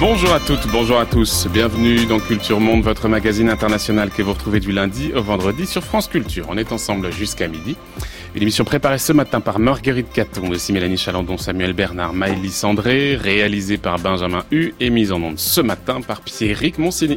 Bonjour à toutes, bonjour à tous. Bienvenue dans Culture Monde, votre magazine international que vous retrouvez du lundi au vendredi sur France Culture. On est ensemble jusqu'à midi. Une émission préparée ce matin par Marguerite Caton, aussi Mélanie Chalandon, Samuel Bernard, Maëlys André, réalisée par Benjamin Hu et mise en onde ce matin par Pierrick Monsigny.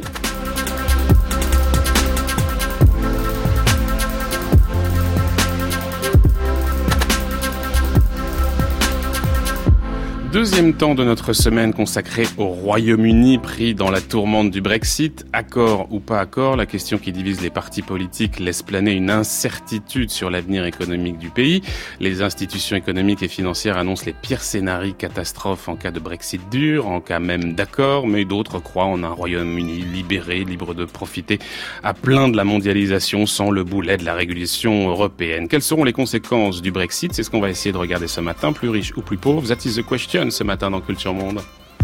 Deuxième temps de notre semaine consacrée au Royaume-Uni pris dans la tourmente du Brexit. Accord ou pas accord, la question qui divise les partis politiques laisse planer une incertitude sur l'avenir économique du pays. Les institutions économiques et financières annoncent les pires scénarios catastrophes en cas de Brexit dur, en cas même d'accord, mais d'autres croient en un Royaume-Uni libéré, libre de profiter à plein de la mondialisation sans le boulet de la régulation européenne. Quelles seront les conséquences du Brexit? C'est ce qu'on va essayer de regarder ce matin, plus riche ou plus pauvre. That is the question. Ce matin dans Culture Monde.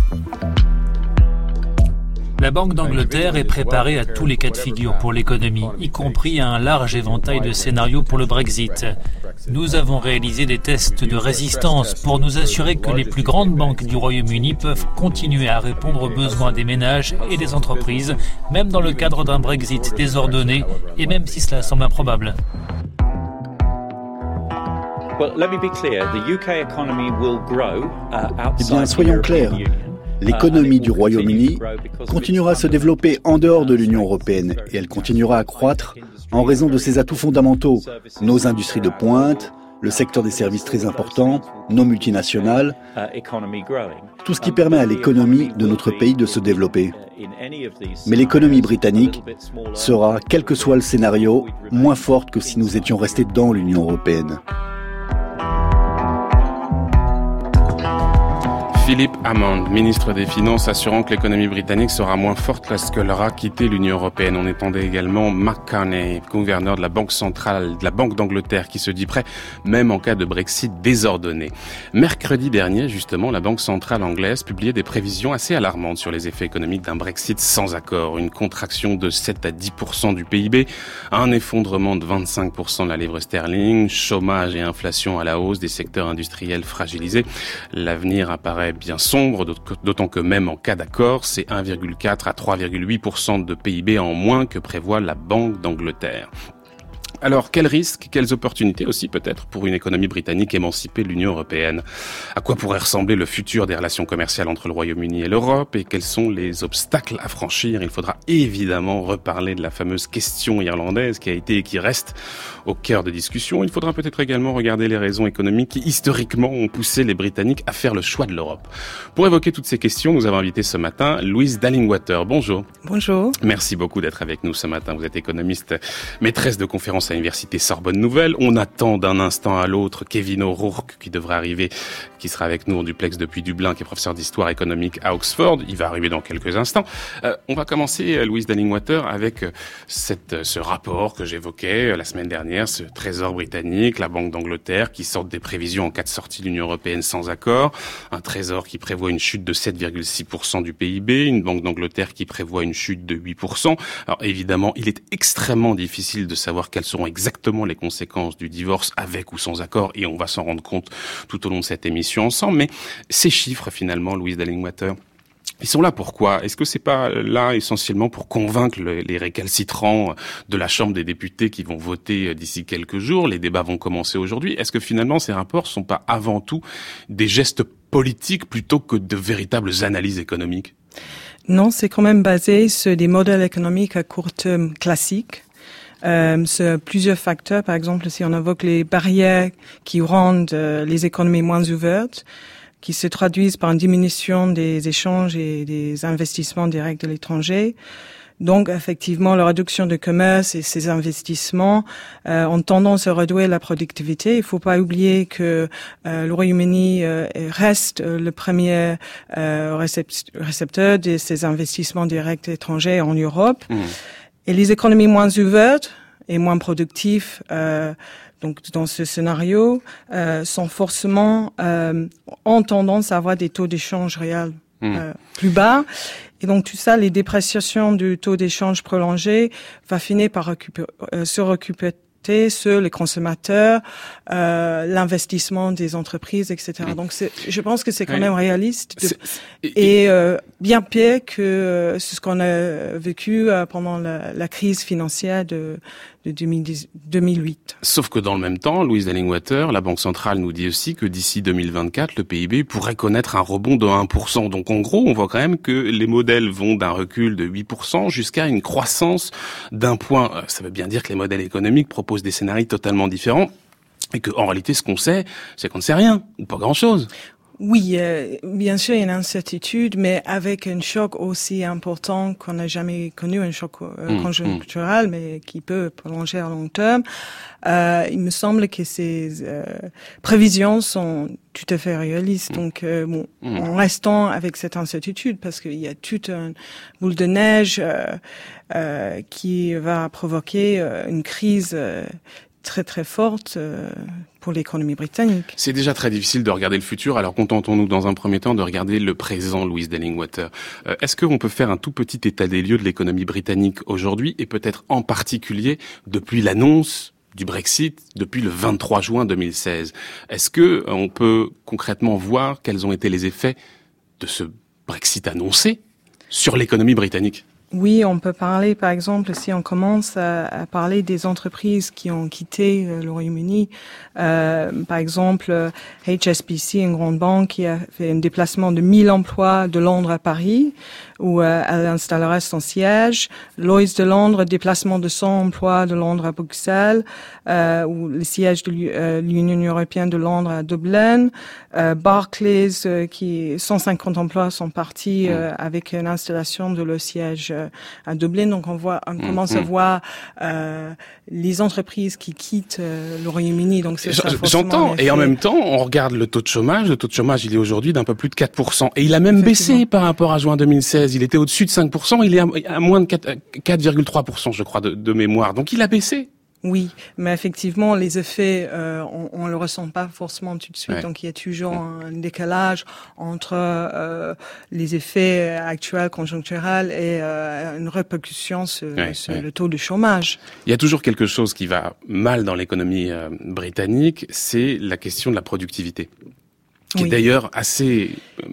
La Banque d'Angleterre est préparée à tous les cas de figure pour l'économie, y compris à un large éventail de scénarios pour le Brexit. Nous avons réalisé des tests de résistance pour nous assurer que les plus grandes banques du Royaume-Uni peuvent continuer à répondre aux besoins des ménages et des entreprises, même dans le cadre d'un Brexit désordonné et même si cela semble improbable. Eh bien, soyons clairs. L'économie du Royaume-Uni continuera à se développer en dehors de l'Union européenne et elle continuera à croître en raison de ses atouts fondamentaux, nos industries de pointe, le secteur des services très important, nos multinationales, tout ce qui permet à l'économie de notre pays de se développer. Mais l'économie britannique sera, quel que soit le scénario, moins forte que si nous étions restés dans l'Union européenne. Philip Hammond, ministre des Finances, assurant que l'économie britannique sera moins forte lorsqu'elle aura quitté l'Union européenne. On entendait également Mark Carney, gouverneur de la Banque centrale, de la Banque d'Angleterre, qui se dit prêt, même en cas de Brexit désordonné. Mercredi dernier, justement, la Banque centrale anglaise publiait des prévisions assez alarmantes sur les effets économiques d'un Brexit sans accord. Une contraction de 7 à 10% du PIB, un effondrement de 25% de la livre sterling, chômage et inflation à la hausse, des secteurs industriels fragilisés. L'avenir apparaît bien sombre, d'autant que même en cas d'accord, c'est 1,4 à 3,8% de PIB en moins que prévoit la Banque d'Angleterre. Alors, quels risques, quelles opportunités aussi peut-être pour une économie britannique émancipée de l'Union européenne? À quoi pourrait ressembler le futur des relations commerciales entre le Royaume-Uni et l'Europe? Et quels sont les obstacles à franchir? Il faudra évidemment reparler de la fameuse question irlandaise qui a été et qui reste au cœur des discussions. Il faudra peut-être également regarder les raisons économiques qui historiquement ont poussé les Britanniques à faire le choix de l'Europe. Pour évoquer toutes ces questions, nous avons invité ce matin Louise Dallingwater. Bonjour. Bonjour. Merci beaucoup d'être avec nous ce matin. Vous êtes économiste, maîtresse de conférences à l'Université Sorbonne Nouvelle. On attend d'un instant à l'autre Kevin O'Rourke qui devrait arriver, qui sera avec nous en duplex depuis Dublin, qui est professeur d'histoire économique à Oxford. Il va arriver dans quelques instants. On va commencer, Louise Dallingwater, avec ce rapport que j'évoquais la semaine dernière, ce trésor britannique, la Banque d'Angleterre, qui sortent des prévisions en cas de sortie de l'Union européenne sans accord. Un trésor qui prévoit une chute de 7,6% du PIB, une Banque d'Angleterre qui prévoit une chute de 8%. Alors évidemment, il est extrêmement difficile de savoir quelles seront exactement les conséquences du divorce avec ou sans accord, et on va s'en rendre compte tout au long de cette émission ensemble. Mais ces chiffres, finalement, Louise Dallingwater, ils sont là pourquoi? Est-ce que c'est pas là essentiellement pour convaincre les récalcitrants de la Chambre des députés qui vont voter d'ici quelques jours? Les débats vont commencer aujourd'hui. Est-ce que finalement ces rapports sont pas avant tout des gestes politiques plutôt que de véritables analyses économiques? Non, c'est quand même basé sur des modèles économiques à court terme classiques. Sur plusieurs facteurs. Par exemple, si on évoque les barrières qui rendent les économies moins ouvertes, qui se traduisent par une diminution des échanges et des investissements directs de l'étranger. Donc, effectivement, la réduction du commerce et ces investissements ont tendance à réduire la productivité. Il ne faut pas oublier que le Royaume-Uni reste le premier récepteur de ces investissements directs étrangers en Europe. Et les économies moins ouvertes et moins productives, donc dans ce scénario, sont forcément ont tendance à avoir des taux d'échange réels plus bas. Et donc tout ça, les dépréciations du taux d'échange prolongé va finir par se impacter sur les consommateurs, l'investissement des entreprises, etc. Donc je pense que c'est quand même réaliste et bien pire que ce qu'on a vécu pendant la crise financière de 2008. Sauf que dans le même temps, Louise Dellingwater, la Banque centrale nous dit aussi que d'ici 2024, le PIB pourrait connaître un rebond de 1%. Donc en gros, on voit quand même que les modèles vont d'un recul de 8% jusqu'à une croissance d'1 point. Ça veut bien dire que les modèles économiques proposent des scénarios totalement différents et que en réalité, ce qu'on sait, c'est qu'on ne sait rien ou pas grand-chose. Oui, bien sûr, il y a une incertitude, mais avec un choc aussi important qu'on n'a jamais connu, un choc conjoncturel, mais qui peut prolonger à long terme, il me semble que ces prévisions sont tout à fait réalistes. Donc, en restant avec cette incertitude, parce qu'il y a toute une boule de neige qui va provoquer une crise très très forte pour l'économie britannique. C'est déjà très difficile de regarder le futur, alors contentons-nous dans un premier temps de regarder le présent, Louise Dellingwater. Est-ce qu'on peut faire un tout petit état des lieux de l'économie britannique aujourd'hui, et peut-être en particulier depuis l'annonce du Brexit, depuis le 23 juin 2016 ? Est-ce que on peut concrètement voir quels ont été les effets de ce Brexit annoncé sur l'économie britannique ? Oui, on peut parler, par exemple, si on commence à parler des entreprises qui ont quitté le Royaume-Uni, par exemple, HSBC, une grande banque qui a fait un déplacement de 1000 emplois de Londres à Paris, où elle installerait son siège. Lloyds de Londres, déplacement de 100 emplois de Londres à Bruxelles, ou le siège de l'Union européenne de Londres à Dublin. Barclays, 150 emplois sont partis avec une installation de leur siège à Dublin. Donc on commence à voir les entreprises qui quittent le Royaume-Uni. Donc c'est ça. J'entends. Et en même temps, on regarde le taux de chômage. Le taux de chômage, il est aujourd'hui d'un peu plus de 4%. Et il a même baissé par rapport à juin 2016. Il était au-dessus de 5%. Il est à moins de 4,3%, je crois, de mémoire. Donc il a baissé. Oui, mais effectivement, les effets, on le ressent pas forcément tout de suite. Ouais. Donc, il y a toujours un décalage entre les effets actuels, conjoncturels, et une répercussion sur le taux de chômage. Il y a toujours quelque chose qui va mal dans l'économie britannique, c'est la question de la productivité, qui est d'ailleurs assez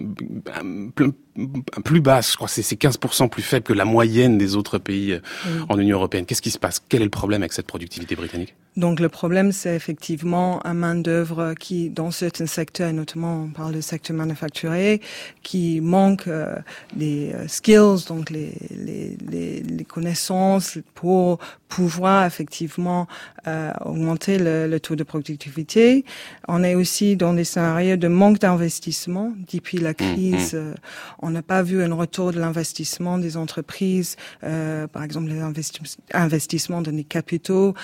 plus basse, je crois, c'est 15% plus faible que la moyenne des autres pays en Union européenne. Qu'est-ce qui se passe ? Quel est le problème avec cette productivité britannique ? Donc le problème, c'est effectivement un main-d'œuvre qui, dans certains secteurs, et notamment on parle de secteur manufacturier, qui manque des skills, donc les connaissances pour pouvoir effectivement augmenter le taux de productivité. On est aussi dans des scénarios de manque d'investissement depuis la crise. On n'a pas vu un retour de l'investissement des entreprises, par exemple les investissements dans les capitaux.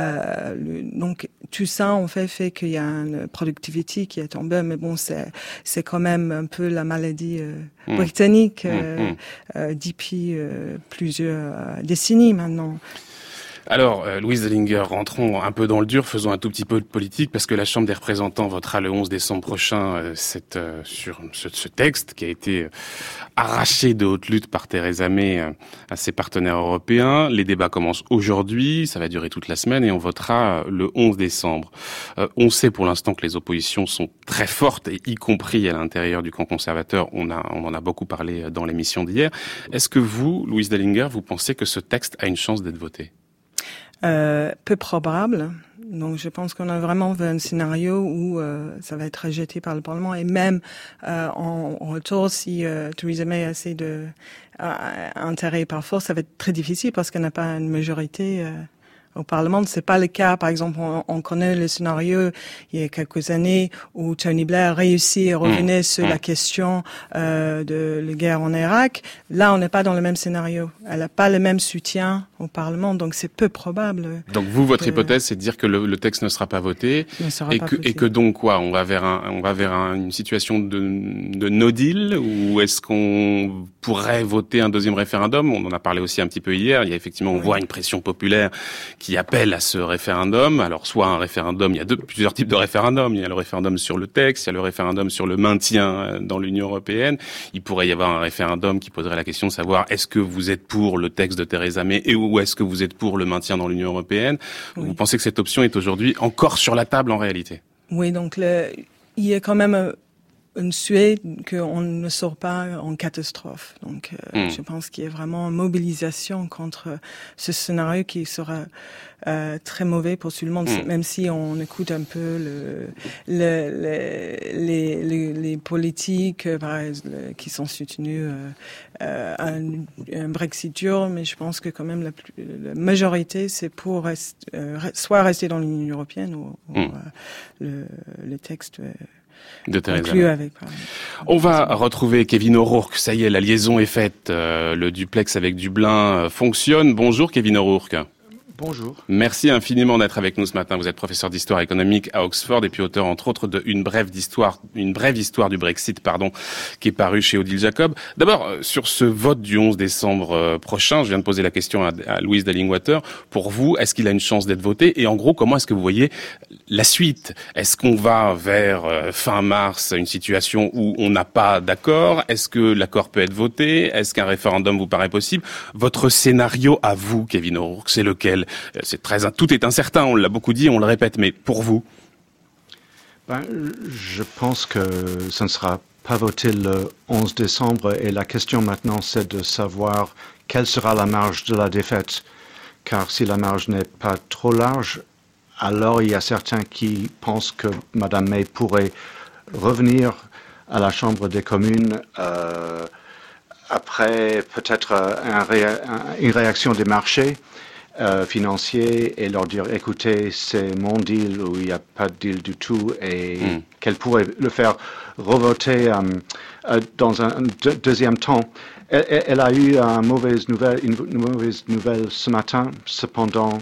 Donc tout ça en fait qu'il y a une productivité qui est tombée, mais bon c'est quand même un peu la maladie britannique depuis plusieurs décennies maintenant. Alors, Louise Dellinger, rentrons un peu dans le dur, faisons un tout petit peu de politique, parce que la Chambre des représentants votera le 11 décembre prochain sur ce texte qui a été arraché de haute lutte par Theresa May à ses partenaires européens. Les débats commencent aujourd'hui, ça va durer toute la semaine, et on votera le 11 décembre. On sait pour l'instant que les oppositions sont très fortes, et y compris à l'intérieur du camp conservateur. On en a beaucoup parlé dans l'émission d'hier. Est-ce que vous, Louise Dellinger, vous pensez que ce texte a une chance d'être voté ? Peu probable. Donc, je pense qu'on a vraiment un scénario où ça va être rejeté par le Parlement, et même en retour, si Theresa May essaie de intégrer par force, ça va être très difficile parce qu'elle n'a pas une majorité au Parlement. C'est pas le cas. Par exemple, on connaît le scénario il y a quelques années où Tony Blair a réussi à revenir sur la question de la guerre en Irak. Là, on n'est pas dans le même scénario. Elle n'a pas le même soutien au Parlement, donc c'est peu probable. Donc vous, votre hypothèse, c'est de dire que le texte ne sera pas voté, et que donc quoi, on va vers une situation de no deal, ou est-ce qu'on pourrait voter un deuxième référendum ? On en a parlé aussi un petit peu hier. Il y a effectivement, on voit une pression populaire qui appelle à ce référendum. Alors, soit un référendum, il y a plusieurs types de référendums. Il y a le référendum sur le texte, il y a le référendum sur le maintien dans l'Union européenne. Il pourrait y avoir un référendum qui poserait la question de savoir est-ce que vous êtes pour le texte de Theresa May, ou ou est-ce que vous êtes pour le maintien dans l'Union européenne? Oui. Vous pensez que cette option est aujourd'hui encore sur la table en réalité? Oui, donc il y a quand même une Suède qu'on ne sort pas en catastrophe. Donc, je pense qu'il y a vraiment une mobilisation contre ce scénario qui sera très mauvais pour tout le monde, même si on écoute un peu les politiques qui sont soutenus un Brexit dur, mais je pense que quand même la majorité, c'est pour soit rester dans l'Union européenne ou le texte de Theresa May. Avec, on va retrouver Kevin O'Rourke. Ça y est, la liaison est faite. Le duplex avec Dublin fonctionne. Bonjour Kevin O'Rourke. Bonjour. Merci infiniment d'être avec nous ce matin. Vous êtes professeur d'histoire économique à Oxford et puis auteur entre autres de Une brève histoire du Brexit, qui est paru chez Odile Jacob. D'abord, sur ce vote du 11 décembre prochain, je viens de poser la question à Louise Dallingwater. Pour vous, est-ce qu'il a une chance d'être voté? Et en gros, comment est-ce que vous voyez la suite? Est-ce qu'on va vers fin mars une situation où on n'a pas d'accord? Est-ce que l'accord peut être voté? Est-ce qu'un référendum vous paraît possible? Votre scénario à vous, Kevin O'Rourke, c'est lequel? Tout est incertain, on l'a beaucoup dit, on le répète, mais pour vous? Je pense que ce ne sera pas voté le 11 décembre et la question maintenant c'est de savoir quelle sera la marge de la défaite. Car si la marge n'est pas trop large, alors il y a certains qui pensent que Mme May pourrait revenir à la Chambre des communes après peut-être une réaction des marchés financiers et leur dire écoutez, c'est mon deal ou il n'y a pas de deal du tout et qu'elle pourrait le faire revoter dans un deuxième temps. Elle a eu une mauvaise nouvelle ce matin. Cependant,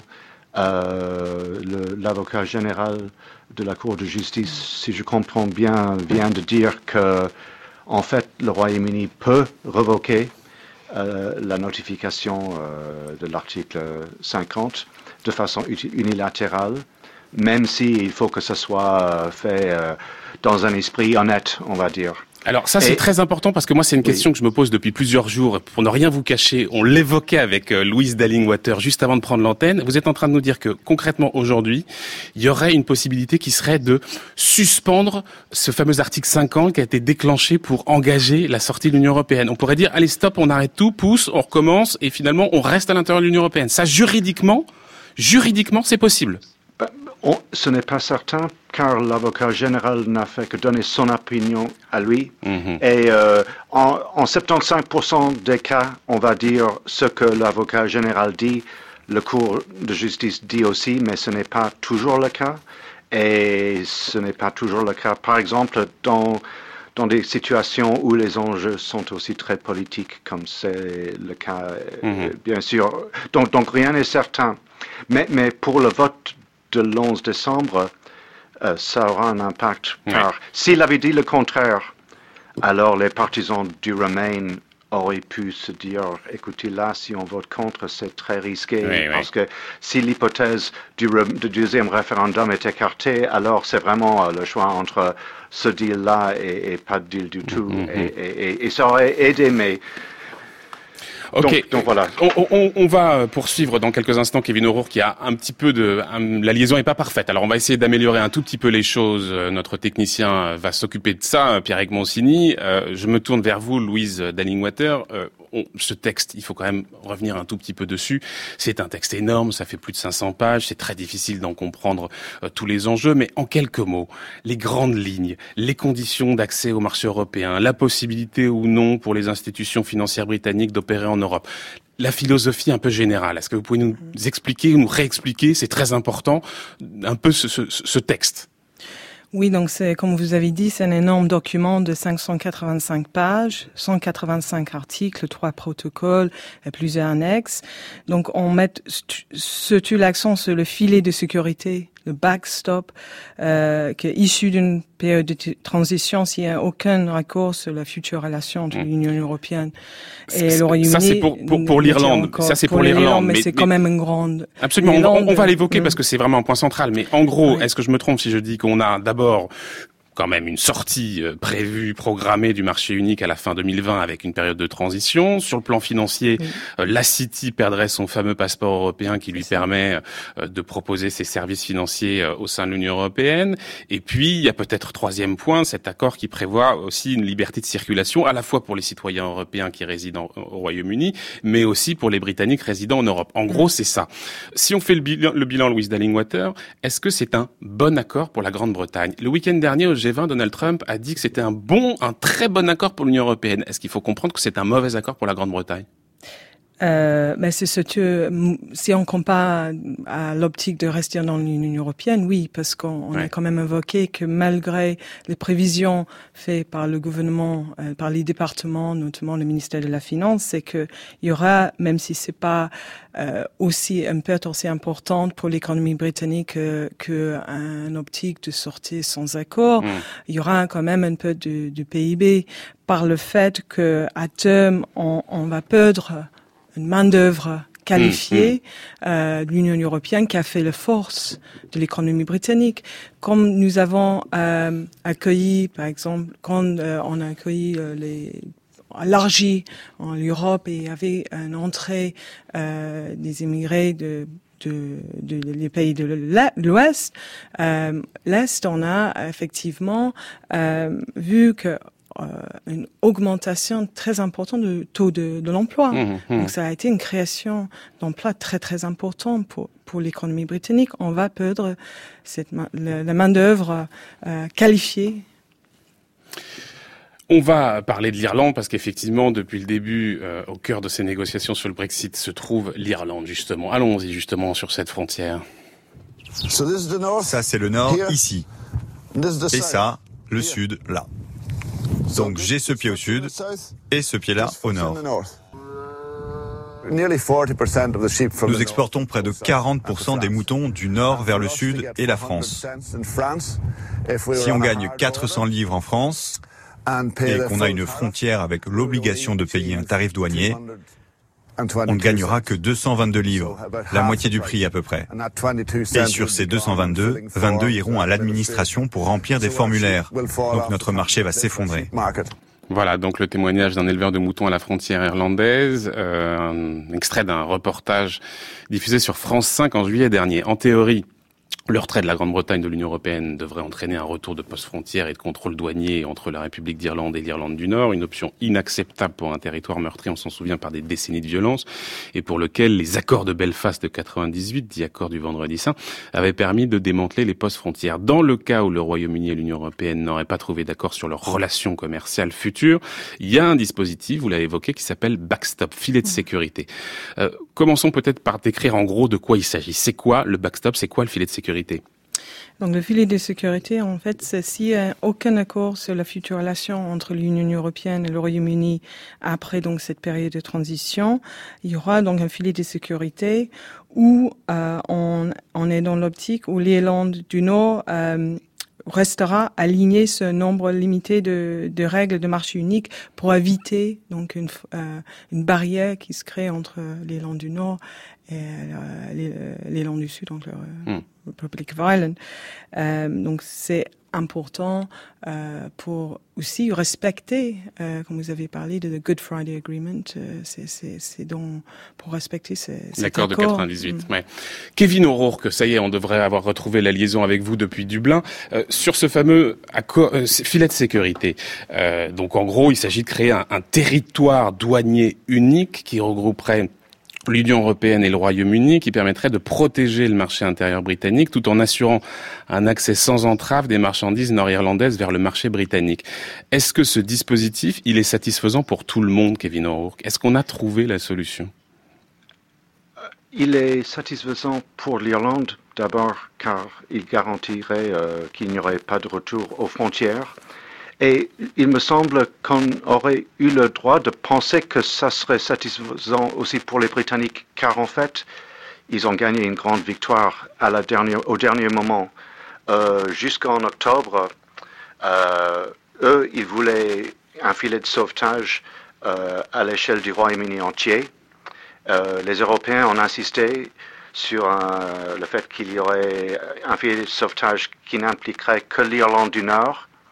l'avocat général de la Cour de justice, si je comprends bien, vient de dire que en fait le Royaume-Uni peut revoquer la notification de l'article 50 de façon unilatérale, même s'il faut que ce soit fait dans un esprit honnête, on va dire. Alors ça c'est très important parce que moi c'est une question que je me pose depuis plusieurs jours. Pour ne rien vous cacher, on l'évoquait avec Louise Dallingwater juste avant de prendre l'antenne. Vous êtes en train de nous dire que concrètement aujourd'hui, il y aurait une possibilité qui serait de suspendre ce fameux article 50 qui a été déclenché pour engager la sortie de l'Union européenne. On pourrait dire allez stop, on arrête tout, pousse, on recommence et finalement on reste à l'intérieur de l'Union européenne. Ça juridiquement c'est possible. Ce n'est pas certain, car l'avocat général n'a fait que donner son opinion à lui. Et en 75% des cas, on va dire ce que l'avocat général dit, le Cour de justice dit aussi, mais ce n'est pas toujours le cas. Et ce n'est pas toujours le cas, par exemple, dans des situations où les enjeux sont aussi très politiques, comme c'est le cas, bien sûr. Donc rien n'est certain. Mais pour le vote de l'11 décembre, ça aura un impact. Car s'il avait dit le contraire, alors les partisans du Remain auraient pu se dire, écoutez, là, si on vote contre, c'est très risqué. Parce que si l'hypothèse du deuxième référendum est écartée, alors c'est vraiment le choix entre ce deal-là et pas de deal du tout. Et ça aurait aidé, mais... Ok, donc voilà. On va poursuivre dans quelques instants Kevin O'Rourke qui a un petit peu la liaison est pas parfaite. Alors on va essayer d'améliorer un tout petit peu les choses. Notre technicien va s'occuper de ça, Pierre Moncini. Je me tourne vers vous, Louise Dallingwater. Ce texte, il faut quand même revenir un tout petit peu dessus. C'est un texte énorme, ça fait plus de 500 pages, c'est très difficile d'en comprendre tous les enjeux, mais en quelques mots, les grandes lignes, les conditions d'accès au marché européen, la possibilité ou non pour les institutions financières britanniques d'opérer en Europe. La philosophie un peu générale, est-ce que vous pouvez nous expliquer, nous réexpliquer, c'est très important, un peu ce texte? Oui, donc c'est, comme vous avez dit, c'est un énorme document de 585 pages, 185 articles, 3 protocoles et plusieurs annexes. Donc on met surtout l'accent sur le filet de sécurité, le backstop, qui est issu d'une période de transition s'il n'y a aucun accord sur la future relation entre l'Union européenne et le Royaume-Uni. Ça c'est pour l'Irlande. Ça c'est pour l'Irlande, mais c'est quand même une grande. Absolument. On va l'évoquer parce que c'est vraiment un point central. Mais en gros, est-ce que je me trompe si je dis qu'on a d'abord quand même une sortie prévue, programmée du marché unique à la fin 2020 avec une période de transition. Sur le plan financier, la City perdrait son fameux passeport européen qui lui permet de proposer ses services financiers au sein de l'Union européenne. Et puis, il y a peut-être troisième point, cet accord qui prévoit aussi une liberté de circulation à la fois pour les citoyens européens qui résident au Royaume-Uni, mais aussi pour les Britanniques résidant en Europe. En gros, c'est ça. Si on fait le bilan Louise Dallingwater, est-ce que c'est un bon accord pour la Grande-Bretagne? Le week-end dernier, au G20, Donald Trump a dit que c'était un très bon accord pour l'Union européenne. Est-ce qu'il faut comprendre que c'est un mauvais accord pour la Grande-Bretagne? C'est ce que, si on compare à l'optique de rester dans l'Union européenne, oui, parce qu'on a quand même évoqué que malgré les prévisions faites par le gouvernement, par les départements, notamment le ministère de la Finance, c'est que il y aura, même si c'est pas aussi importante pour l'économie britannique que un optique de sortie sans accord, il y aura quand même un peu du PIB par le fait que à terme on va perdre une main-d'œuvre qualifiée de l'Union européenne qui a fait la force de l'économie britannique. Comme nous avons accueilli, par exemple, quand on a accueilli élargi en Europe et il y avait une entrée des immigrés les pays de l'Ouest, l'Est, on a effectivement vu que une augmentation très importante du taux de l'emploi. Donc ça a été une création d'emplois très très important pour l'économie britannique. On va perdre la main-d'œuvre qualifiée. On va parler de l'Irlande parce qu'effectivement, depuis le début, au cœur de ces négociations sur le Brexit se trouve l'Irlande, justement. Allons-y, justement, sur cette frontière. Ça, c'est le nord, ici. Et ça, le sud, là. Donc j'ai ce pied au sud et ce pied-là au nord. Nous exportons près de 40% des moutons du nord vers le sud et la France. Si on gagne 400 livres en France et qu'on a une frontière avec l'obligation de payer un tarif douanier, on ne gagnera que 222 livres, la moitié du prix à peu près. Et sur ces 222, 22 iront à l'administration pour remplir des formulaires. Donc notre marché va s'effondrer. Voilà, donc le témoignage d'un éleveur de moutons à la frontière irlandaise, un extrait d'un reportage diffusé sur France 5 en juillet dernier. En théorie, le retrait de la Grande-Bretagne de l'Union européenne devrait entraîner un retour de post-frontière et de contrôle douanier entre la République d'Irlande et l'Irlande du Nord, une option inacceptable pour un territoire meurtri, on s'en souvient, par des décennies de violence, et pour lequel les accords de Belfast de 98, dits accords du Vendredi Saint, avaient permis de démanteler les post-frontières. Dans le cas où le Royaume-Uni et l'Union européenne n'auraient pas trouvé d'accord sur leurs relations commerciales futures, il y a un dispositif, vous l'avez évoqué, qui s'appelle backstop, filet de sécurité. Commençons peut-être par décrire en gros de quoi il s'agit. C'est quoi le backstop? C'est quoi le filet de sécurité? Donc le filet de sécurité, en fait, c'est s'il n'y a aucun accord sur la future relation entre l'Union européenne et le Royaume-Uni après donc cette période de transition, il y aura donc un filet de sécurité où on est dans l'optique où l'Irlande du Nord restera aligné ce nombre limité de règles de marché unique pour éviter donc une barrière qui se crée entre l'Irlande du Nord et l'Irlande du Sud, donc la Republic of Ireland. Donc c'est important pour aussi respecter, comme vous avez parlé de the Good Friday Agreement, c'est donc pour respecter cet accord de 98. Ouais. Kevin O'Rourke, ça y est, on devrait avoir retrouvé la liaison avec vous depuis Dublin sur ce fameux accord, filet de sécurité. Donc en gros, il s'agit de créer un territoire douanier unique qui regrouperait l'Union européenne et le Royaume-Uni, qui permettrait de protéger le marché intérieur britannique tout en assurant un accès sans entrave des marchandises nord-irlandaises vers le marché britannique. Est-ce que ce dispositif, il est satisfaisant pour tout le monde, Kevin O'Rourke? Est-ce qu'on a trouvé la solution? Il est satisfaisant pour l'Irlande, d'abord car il garantirait qu'il n'y aurait pas de retour aux frontières. Et il me semble qu'on aurait eu le droit de penser que ça serait satisfaisant aussi pour les Britanniques, car en fait, ils ont gagné une grande victoire au dernier moment. Jusqu'en octobre, eux, ils voulaient un filet de sauvetage à l'échelle du Royaume-Uni entier. Les Européens ont insisté sur le fait qu'il y aurait un filet de sauvetage qui n'impliquerait que l'Irlande du Nord.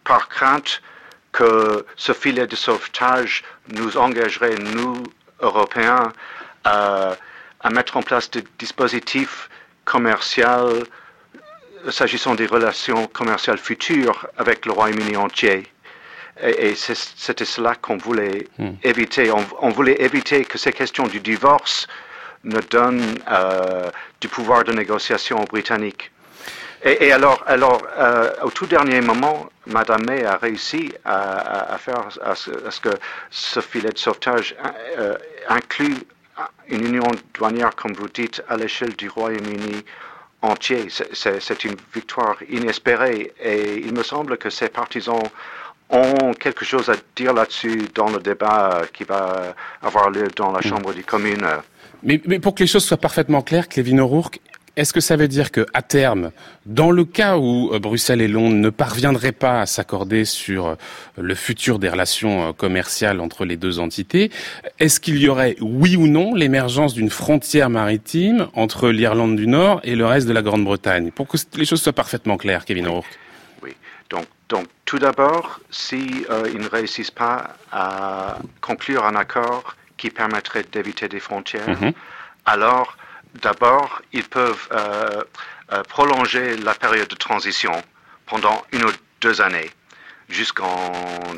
par crainte que ce filet de sauvetage nous engagerait, nous, Européens, à mettre en place des dispositifs commerciaux s'agissant des relations commerciales futures avec le Royaume-Uni entier. Et c'était cela qu'on voulait éviter. On voulait éviter que ces questions du divorce ne donnent du pouvoir de négociation aux Britanniques. Et alors, au tout dernier moment, Madame May a réussi à faire à ce que ce filet de sauvetage inclut une union douanière, comme vous dites, à l'échelle du Royaume-Uni entier. C'est une victoire inespérée et il me semble que ces partisans ont quelque chose à dire là-dessus dans le débat qui va avoir lieu dans la Chambre des communes. Mais pour que les choses soient parfaitement claires, Kevin O'Rourke, est-ce que ça veut dire que, à terme, dans le cas où Bruxelles et Londres ne parviendraient pas à s'accorder sur le futur des relations commerciales entre les deux entités, est-ce qu'il y aurait, oui ou non, l'émergence d'une frontière maritime entre l'Irlande du Nord et le reste de la Grande-Bretagne? Pour que les choses soient parfaitement claires, Kevin O'Rourke. Oui. Donc, tout d'abord, si ils ne réussissent pas à conclure un accord qui permettrait d'éviter des frontières, alors d'abord, ils peuvent prolonger la période de transition pendant 1 ou 2 années, jusqu'en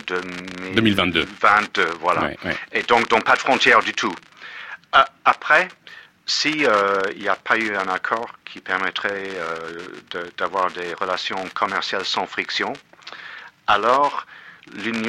2022. Voilà. Ouais. Et donc pas de frontières du tout. Après, si il n'y a pas eu un accord qui permettrait d'avoir des relations commerciales sans friction, alors il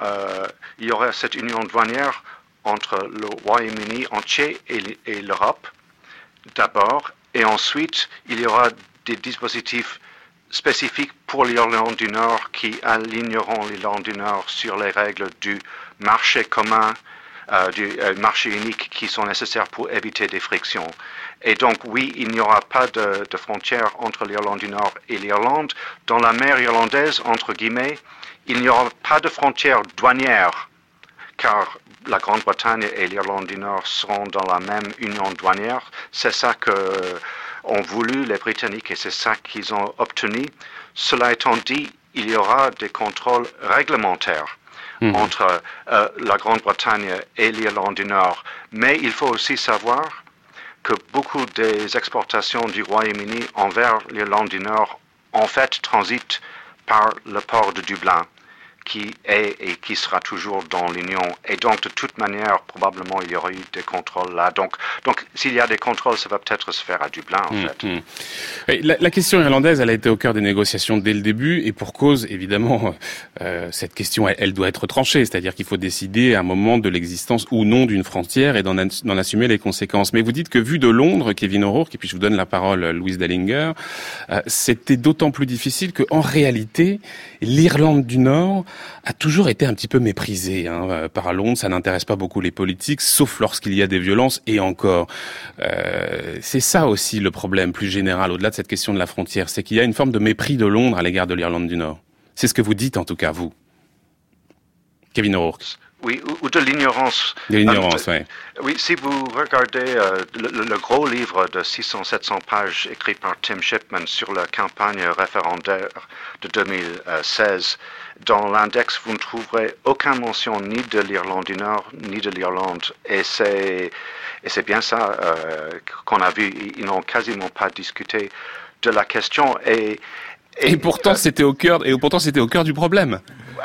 y aurait cette union douanière entre le Royaume-Uni entier et l'Europe, d'abord, et ensuite, il y aura des dispositifs spécifiques pour l'Irlande du Nord qui aligneront l'Irlande du Nord sur les règles du marché commun, du marché unique qui sont nécessaires pour éviter des frictions. Et donc, oui, il n'y aura pas de frontière entre l'Irlande du Nord et l'Irlande. Dans la mer irlandaise, entre guillemets, il n'y aura pas de frontière douanière, car la Grande-Bretagne et l'Irlande du Nord seront dans la même union douanière. C'est ça qu'ont voulu les Britanniques et c'est ça qu'ils ont obtenu. Cela étant dit, il y aura des contrôles réglementaires entre la Grande-Bretagne et l'Irlande du Nord. Mais il faut aussi savoir que beaucoup des exportations du Royaume-Uni envers l'Irlande du Nord, en fait, transitent par le port de Dublin, qui est et qui sera toujours dans l'Union. Et donc, de toute manière, probablement, il y aura eu des contrôles là. Donc s'il y a des contrôles, ça va peut-être se faire à Dublin, en fait. Et la question irlandaise, elle a été au cœur des négociations dès le début, et pour cause, évidemment, cette question, elle doit être tranchée. C'est-à-dire qu'il faut décider à un moment de l'existence ou non d'une frontière et d'en assumer les conséquences. Mais vous dites que vu de Londres, Kevin O'Rourke, et puis je vous donne la parole, Louise Dallinger, c'était d'autant plus difficile qu'en réalité, l'Irlande du Nord a toujours été un petit peu méprisée par Londres. Ça n'intéresse pas beaucoup les politiques, sauf lorsqu'il y a des violences, et encore. C'est ça aussi le problème plus général, au-delà de cette question de la frontière, c'est qu'il y a une forme de mépris de Londres à l'égard de l'Irlande du Nord. C'est ce que vous dites en tout cas, vous. Kevin O'Rourke. Oui, ou de l'ignorance. De l'ignorance, oui. Oui, si vous regardez le gros livre de 600-700 pages écrit par Tim Shipman sur la campagne référendaire de 2016, dans l'index, vous ne trouverez aucune mention ni de l'Irlande du Nord, ni de l'Irlande. Et c'est bien ça qu'on a vu. Ils n'ont quasiment pas discuté de la question. Et pourtant, c'était au cœur du problème.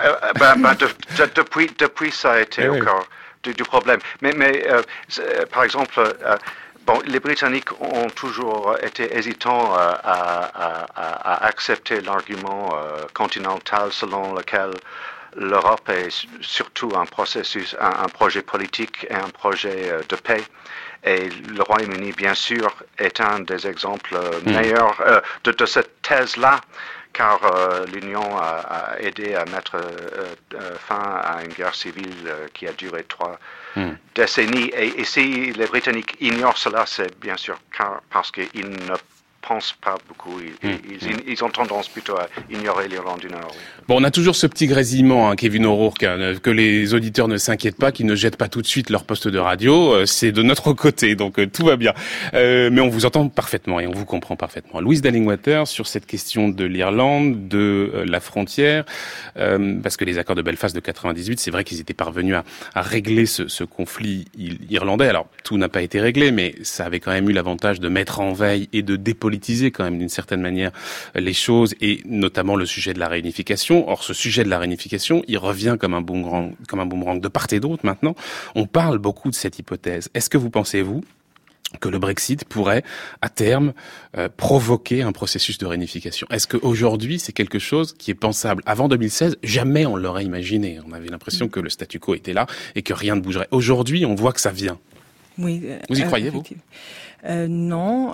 Depuis, ça a été au cœur du problème. Mais par exemple, les Britanniques ont toujours été hésitants à accepter l'argument continental selon lequel l'Europe est surtout un processus, un projet politique et un projet de paix. Et le Royaume-Uni, bien sûr, est un des exemples meilleurs de cette thèse-là, car l'Union a aidé à mettre fin à une guerre civile qui a duré 3 décennies. Et si les Britanniques ignorent cela, c'est bien sûr parce qu'ils ne pensent pas beaucoup. Ils ont tendance plutôt à ignorer l'Irlande du Nord. Bon, on a toujours ce petit grésillement, Kevin O'Rourke, que les auditeurs ne s'inquiètent pas, qu'ils ne jettent pas tout de suite leur poste de radio. C'est de notre côté, donc tout va bien. Mais on vous entend parfaitement et on vous comprend parfaitement. Louise Dallingwater, sur cette question de l'Irlande, de la frontière, parce que les accords de Belfast de 98, c'est vrai qu'ils étaient parvenus à régler ce conflit irlandais. Alors, tout n'a pas été réglé, mais ça avait quand même eu l'avantage de mettre en veille et de dépolitiser quand même d'une certaine manière les choses, et notamment le sujet de la réunification. Or, ce sujet de la réunification, il revient comme un boomerang de part et d'autre maintenant. On parle beaucoup de cette hypothèse. Est-ce que vous pensez, vous, que le Brexit pourrait, à terme, provoquer un processus de réunification? Est-ce qu'aujourd'hui, c'est quelque chose qui est pensable? Avant 2016, jamais on l'aurait imaginé. On avait l'impression que le statu quo était là et que rien ne bougerait. Aujourd'hui, on voit que ça vient. Oui. Vous y croyez, vous? Non.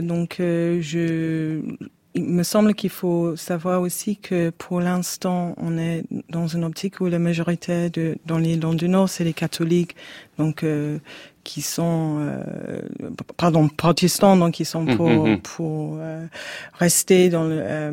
Il me semble qu'il faut savoir aussi que pour l'instant, on est dans une optique où la majorité dans l'Irlande du Nord, c'est les catholiques, donc qui sont protestants, donc qui sont pour rester dans la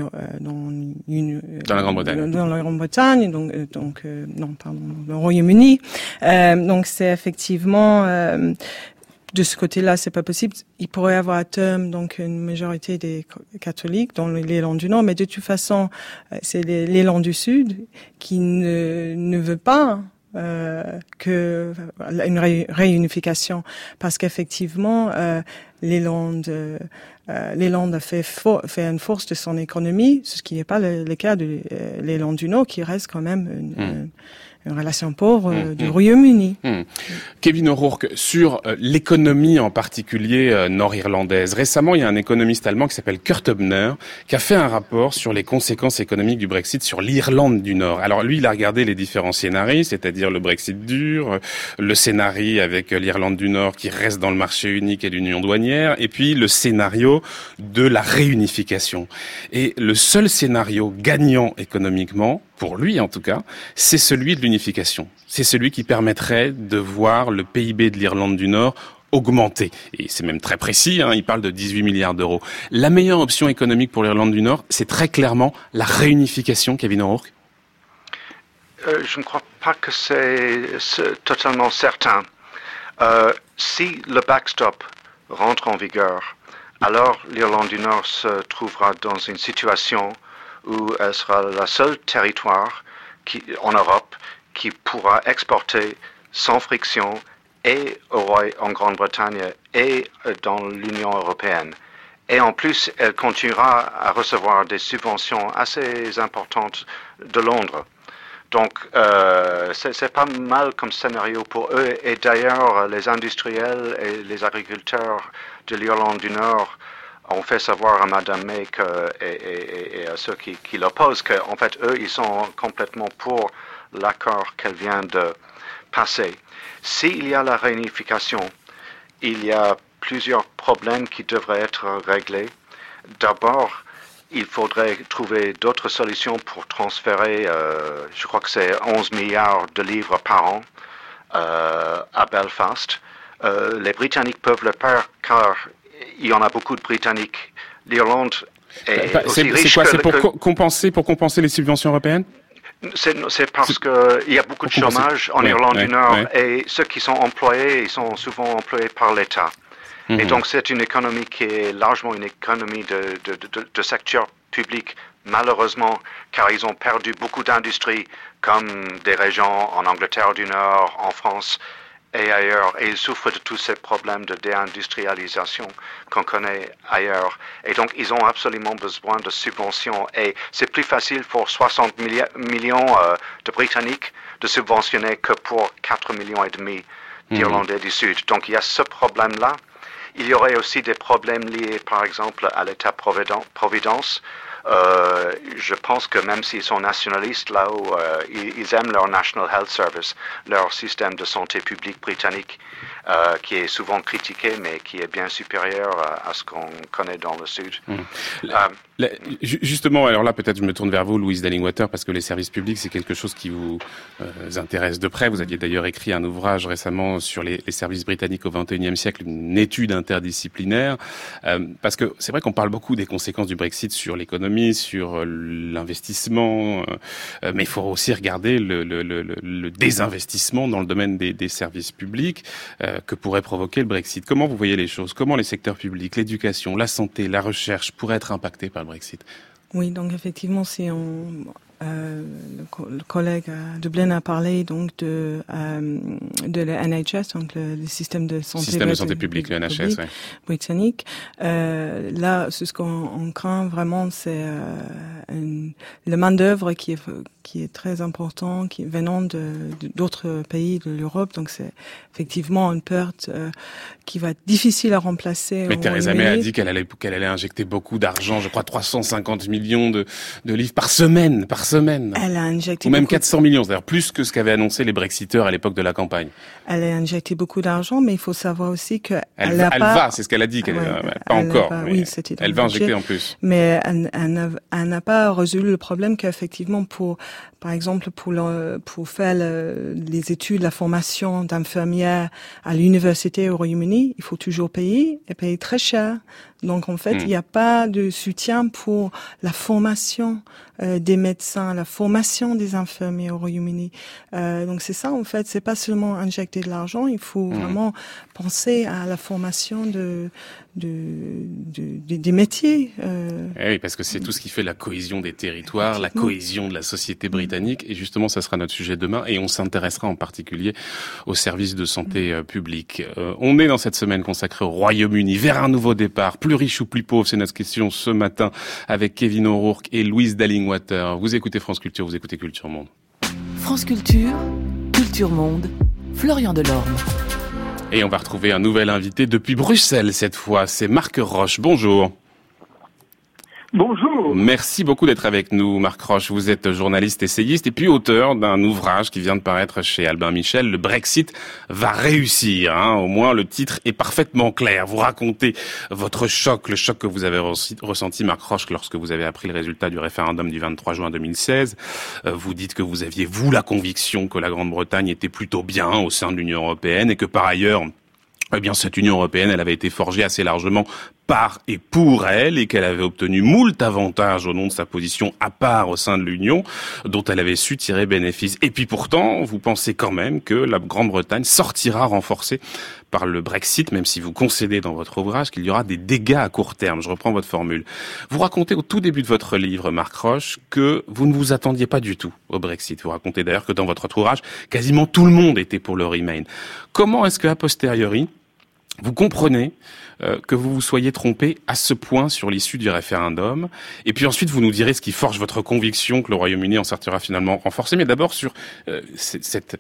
Grande-Bretagne. Dans la Grande-Bretagne, donc le Royaume-Uni. Donc c'est effectivement de ce côté-là, c'est pas possible. Il pourrait y avoir à terme donc une majorité des catholiques dans l'Irlande du Nord, mais de toute façon, c'est l'Irlande du Sud qui ne veut pas que une réunification, parce qu'effectivement, l'Irlande a fait une force de son économie, ce qui n'est pas le cas de l'Irlande du Nord, qui reste quand même une relation pauvre du Royaume-Uni. Kevin O'Rourke, sur l'économie en particulier nord-irlandaise. Récemment, il y a un économiste allemand qui s'appelle Kurt Hübner qui a fait un rapport sur les conséquences économiques du Brexit sur l'Irlande du Nord. Alors lui, il a regardé les différents scénarios, c'est-à-dire le Brexit dur, le scénario avec l'Irlande du Nord qui reste dans le marché unique et l'union douanière, et puis le scénario de la réunification. Et le seul scénario gagnant économiquement, pour lui en tout cas, c'est celui de l'unification. C'est celui qui permettrait de voir le PIB de l'Irlande du Nord augmenter. Et c'est même très précis, il parle de 18 milliards d'euros. La meilleure option économique pour l'Irlande du Nord, c'est très clairement la réunification, Kevin O'Rourke. Je ne crois pas que c'est totalement certain. Si le backstop rentre en vigueur, alors l'Irlande du Nord se trouvera dans une situation où elle sera le seul territoire en Europe qui pourra exporter sans friction et en Grande-Bretagne et dans l'Union européenne. Et en plus, elle continuera à recevoir des subventions assez importantes de Londres. Donc, c'est pas mal comme scénario pour eux. Et d'ailleurs, les industriels et les agriculteurs de l'Irlande du Nord ont fait savoir à Madame May et à ceux qui l'opposent qu'en fait, eux, ils sont complètement pour l'accord qu'elle vient de passer. S'il y a la réunification, il y a plusieurs problèmes qui devraient être réglés. D'abord, il faudrait trouver d'autres solutions pour transférer, je crois que c'est 11 milliards de livres par an à Belfast. Les Britanniques peuvent le faire car il y en a beaucoup de Britanniques. L'Irlande est aussi riche. C'est quoi? C'est pour compenser les subventions européennes? C'est parce qu'il y a beaucoup de chômage en Irlande du Nord et ceux qui sont employés, ils sont souvent employés par l'État. Et donc c'est une économie qui est largement une économie de secteur public, malheureusement, car ils ont perdu beaucoup d'industries comme des régions en Angleterre du Nord, en France et ailleurs, et ils souffrent de tous ces problèmes de déindustrialisation qu'on connaît ailleurs. Et donc, ils ont absolument besoin de subventions. Et c'est plus facile pour 60 millions de Britanniques de subventionner que pour 4,5 millions d'Irlandais du Sud. Donc, il y a ce problème-là. Il y aurait aussi des problèmes liés, par exemple, à l'État-providence. Je pense que même s'ils sont nationalistes, là où ils aiment leur National Health Service, leur système de santé publique britannique, qui est souvent critiqué, mais qui est bien supérieur à ce qu'on connaît dans le Sud. Justement, alors là, peut-être je me tourne vers vous, Louise Dallingwater, parce que les services publics, c'est quelque chose qui vous intéresse de près. Vous aviez d'ailleurs écrit un ouvrage récemment sur les services britanniques au XXIe siècle, une étude interdisciplinaire, parce que c'est vrai qu'on parle beaucoup des conséquences du Brexit sur l'économie, sur l'investissement, mais il faut aussi regarder le désinvestissement dans le domaine des services publics que pourrait provoquer le Brexit. Comment vous voyez les choses? Comment les secteurs publics, l'éducation, la santé, la recherche pourraient être impactés par le Brexit? Oui, donc effectivement, si le collègue à Dublin a parlé donc de la NHS, donc le système de santé publique, le NHS, ouais. Britannique. Là, ce qu'on craint vraiment, c'est la main d'œuvre qui est très important, qui venant d'autres pays de l'Europe. Donc c'est effectivement une perte qui va être difficile à remplacer. Mais Theresa May a dit qu'elle allait injecter beaucoup d'argent, je crois 350 millions de livres par semaine. Elle a injecté ou même 400 millions, c'est-à-dire plus que ce qu'avaient annoncé les Brexiteurs à l'époque de la campagne. Elle a injecté beaucoup d'argent, mais il faut savoir aussi que elle va, c'est ce qu'elle a dit, pas encore. Oui, elle va injecter en plus. Mais elle n'a pas résolu le problème qu'effectivement par exemple, pour faire les études, la formation d'infirmière à l'université au Royaume-Uni, il faut toujours payer et payer très cher. Donc, en fait, il n'y a pas de soutien pour la formation des médecins, la formation des infirmiers au Royaume-Uni. Donc, c'est ça, en fait. C'est pas seulement injecter de l'argent. Il faut vraiment penser à la formation des métiers. Oui, parce que c'est tout ce qui fait la cohésion des territoires, la cohésion de la société britannique. Et justement, ça sera notre sujet demain. Et on s'intéressera en particulier aux services de santé publics. On est dans cette semaine consacrée au Royaume-Uni, vers un nouveau départ. Plus riche ou plus pauvre, c'est notre question ce matin avec Kevin O'Rourke et Louise Dallingwater. Vous écoutez France Culture, vous écoutez Culture Monde. France Culture, Culture Monde, Florian Delorme. Et on va retrouver un nouvel invité depuis Bruxelles cette fois, c'est Marc Roche. Bonjour. Bonjour. Merci beaucoup d'être avec nous, Marc Roche. Vous êtes journaliste, essayiste et puis auteur d'un ouvrage qui vient de paraître chez Albin Michel. Le Brexit va réussir. Au moins, le titre est parfaitement clair. Vous racontez votre choc, le choc que vous avez ressenti, Marc Roche, lorsque vous avez appris le résultat du référendum du 23 juin 2016. Vous dites que vous aviez, vous, la conviction que la Grande-Bretagne était plutôt bien au sein de l'Union européenne et que par ailleurs, cette Union européenne, elle avait été forgée assez largement par et pour elle et qu'elle avait obtenu moult avantages au nom de sa position à part au sein de l'Union dont elle avait su tirer bénéfice. Et puis pourtant, vous pensez quand même que la Grande-Bretagne sortira renforcée par le Brexit, même si vous concédez dans votre ouvrage qu'il y aura des dégâts à court terme. Je reprends votre formule. Vous racontez au tout début de votre livre, Marc Roche, que vous ne vous attendiez pas du tout au Brexit. Vous racontez d'ailleurs que dans votre ouvrage, quasiment tout le monde était pour le Remain. Comment est-ce que, a posteriori, vous comprenez que vous vous soyez trompé à ce point sur l'issue du référendum, et puis ensuite vous nous direz ce qui forge votre conviction que le Royaume-Uni en sortira finalement renforcé, mais d'abord sur cette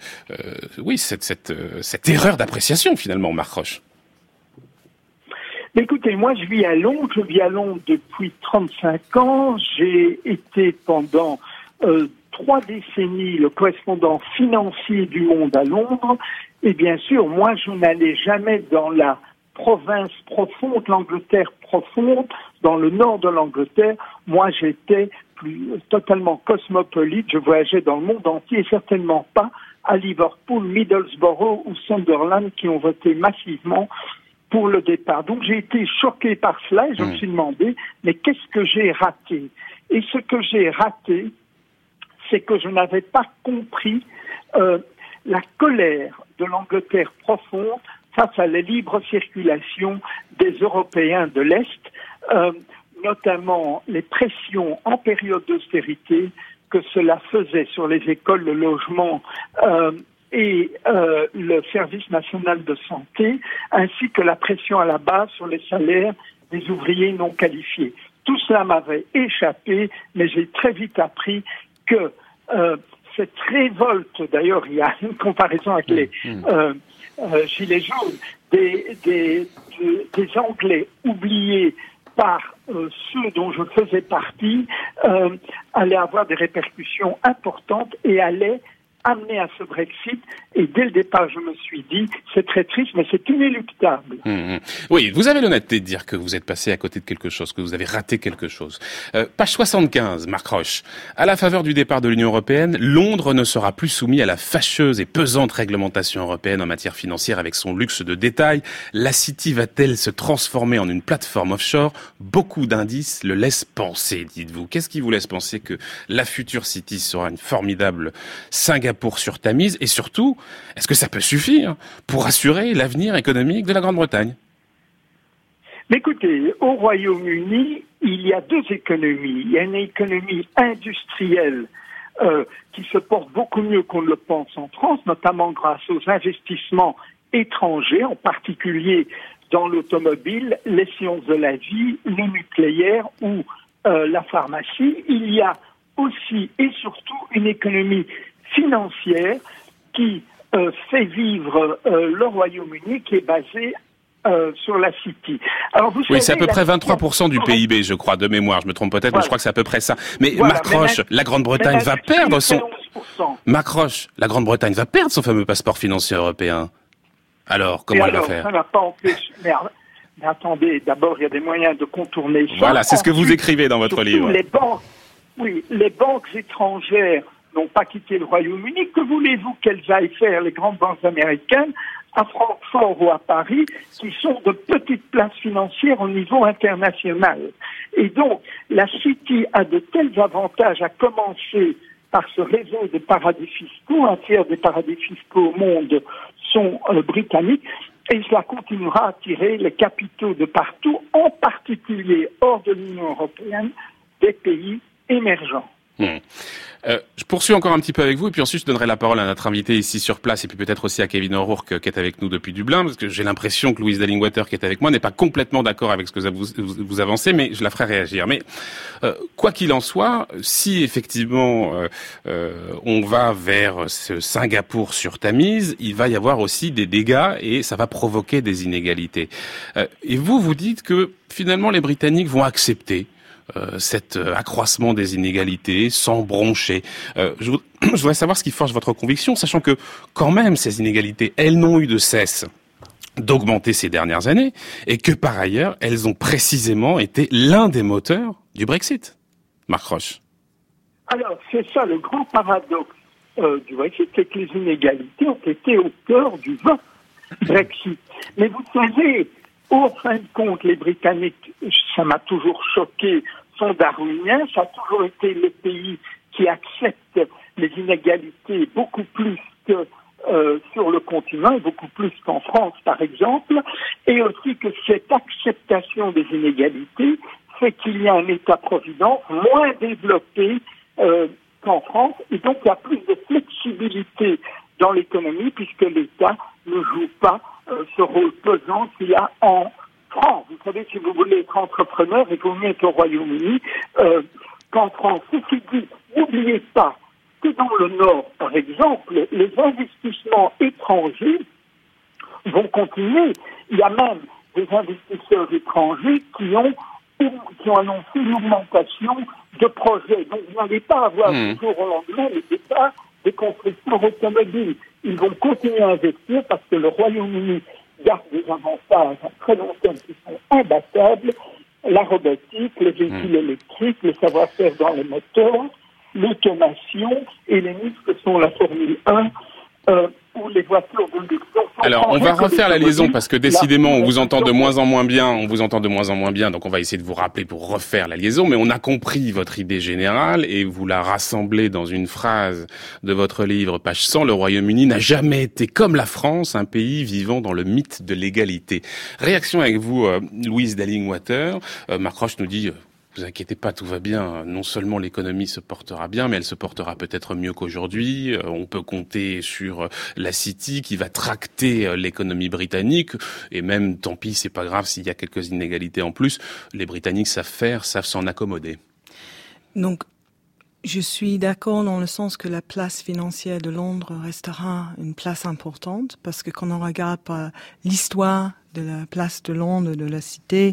erreur d'appréciation finalement, Marc Roche. Écoutez, moi je vis à Londres depuis 35 ans, j'ai été pendant 3 décennies le correspondant financier du Monde à Londres, et bien sûr, moi je n'allais jamais dans la province profonde, l'Angleterre profonde, dans le nord de l'Angleterre. Moi, j'étais totalement cosmopolite. Je voyageais dans le monde entier, certainement pas à Liverpool, Middlesbrough ou Sunderland qui ont voté massivement pour le départ. Donc, j'ai été choqué par cela et je me suis demandé, mais qu'est-ce que j'ai raté? Et ce que j'ai raté, c'est que je n'avais pas compris la colère de l'Angleterre profonde face à la libre circulation des Européens de l'Est, notamment les pressions en période d'austérité que cela faisait sur les écoles, le logement et le service national de santé, ainsi que la pression à la base sur les salaires des ouvriers non qualifiés. Tout cela m'avait échappé, mais j'ai très vite appris que cette révolte, d'ailleurs il y a une comparaison avec les Gilets jaunes, des Anglais oubliés par ceux dont je faisais partie, allait avoir des répercussions importantes et allait amené à ce Brexit. Et dès le départ, je me suis dit, c'est très triste, mais c'est inéluctable. Oui, vous avez l'honnêteté de dire que vous êtes passé à côté de quelque chose, que vous avez raté quelque chose. Page 75, Marc Roche. À la faveur du départ de l'Union européenne, Londres ne sera plus soumis à la fâcheuse et pesante réglementation européenne en matière financière avec son luxe de détail. La City va-t-elle se transformer en une plateforme offshore? Beaucoup d'indices le laissent penser, dites-vous. Qu'est-ce qui vous laisse penser que la future City sera une formidable Singapour sur Tamise? Et surtout, est-ce que ça peut suffire pour assurer l'avenir économique de la Grande-Bretagne? Mais écoutez, au Royaume-Uni, il y a deux économies. Il y a une économie industrielle qui se porte beaucoup mieux qu'on ne le pense en France, notamment grâce aux investissements étrangers, en particulier dans l'automobile, les sciences de la vie, le nucléaire ou la pharmacie. Il y a aussi et surtout une économie financière qui fait vivre le Royaume-Uni, qui est basée sur la City. Alors, vous savez, c'est à peu près 23% du PIB, je crois, de mémoire. Je me trompe peut-être, mais je crois que c'est à peu près ça. Mais Marc Roche, la Grande-Bretagne va perdre son... Marc Roche, la Grande-Bretagne va perdre son fameux passeport financier européen. Alors, comment elle va faire? Ça n'a pas empêché... Mais attendez, d'abord, il y a des moyens de contourner ça. Voilà, c'est ce que vous écrivez dans votre livre. Les banques étrangères n'ont pas quitté le Royaume-Uni. Que voulez-vous qu'elles aillent faire, les grandes banques américaines, à Francfort ou à Paris, qui sont de petites places financières au niveau international? Et donc, la City a de tels avantages, à commencer par ce réseau de paradis fiscaux. Un tiers des paradis fiscaux au monde sont britanniques, et cela continuera à attirer les capitaux de partout, en particulier hors de l'Union européenne, des pays émergents. Je poursuis encore un petit peu avec vous et puis ensuite je donnerai la parole à notre invité ici sur place et puis peut-être aussi à Kevin O'Rourke qui est avec nous depuis Dublin, parce que j'ai l'impression que Louise Dallingwater qui est avec moi n'est pas complètement d'accord avec ce que vous avancez, mais je la ferai réagir. Mais quoi qu'il en soit, si effectivement on va vers ce Singapour sur Tamise, il va y avoir aussi des dégâts et ça va provoquer des inégalités. Et vous dites que finalement les Britanniques vont accepter cet accroissement des inégalités sans broncher. Je voudrais savoir ce qui forge votre conviction, sachant que quand même ces inégalités, elles n'ont eu de cesse d'augmenter ces dernières années et que par ailleurs, elles ont précisément été l'un des moteurs du Brexit. Marc Roche. Alors, c'est ça le grand paradoxe du Brexit, c'est que les inégalités ont été au cœur du vote Brexit. Mais vous savez, au fin de compte, les Britanniques, ça m'a toujours choqué, sont darwiniens. Ça a toujours été le pays qui accepte les inégalités beaucoup plus que sur le continent, et beaucoup plus qu'en France, par exemple. Et aussi que cette acceptation des inégalités fait qu'il y a un État-providence moins développé qu'en France. Et donc, il y a plus de flexibilité dans l'économie, puisque l'État ne joue pas ce rôle pesant qu'il y a en France. Vous savez, si vous voulez être entrepreneur, il vaut mieux être au Royaume-Uni qu'en France. Ceci dit, n'oubliez pas que dans le Nord, par exemple, les investissements étrangers vont continuer. Il y a même des investisseurs étrangers qui ont annoncé une augmentation de projets. Donc, vous n'allez pas avoir du jour au lendemain les départs des constructeurs automobiles. Ils vont continuer à investir parce que le Royaume-Uni garde des avantages à très long terme qui sont imbattables. La robotique, les véhicules électriques, le savoir-faire dans les moteurs, l'automation et les niches que sont la Formule 1 ou les voitures de luxe. Alors, on va refaire la liaison parce que décidément, on vous entend de moins en moins bien. Donc, on va essayer de vous rappeler pour refaire la liaison. Mais on a compris votre idée générale et vous la rassemblez dans une phrase de votre livre, page 100. Le Royaume-Uni n'a jamais été, comme la France, un pays vivant dans le mythe de l'égalité. Réaction avec vous, Louise Dallingwater. Marc Roche nous dit... Vous inquiétez pas, tout va bien. Non seulement l'économie se portera bien, mais elle se portera peut-être mieux qu'aujourd'hui. On peut compter sur la City qui va tracter l'économie britannique. Et même, tant pis, c'est pas grave s'il y a quelques inégalités en plus. Les Britanniques savent s'en accommoder. Donc, je suis d'accord dans le sens que la place financière de Londres restera une place importante, parce que quand on regarde l'histoire de la place de Londres, de la cité,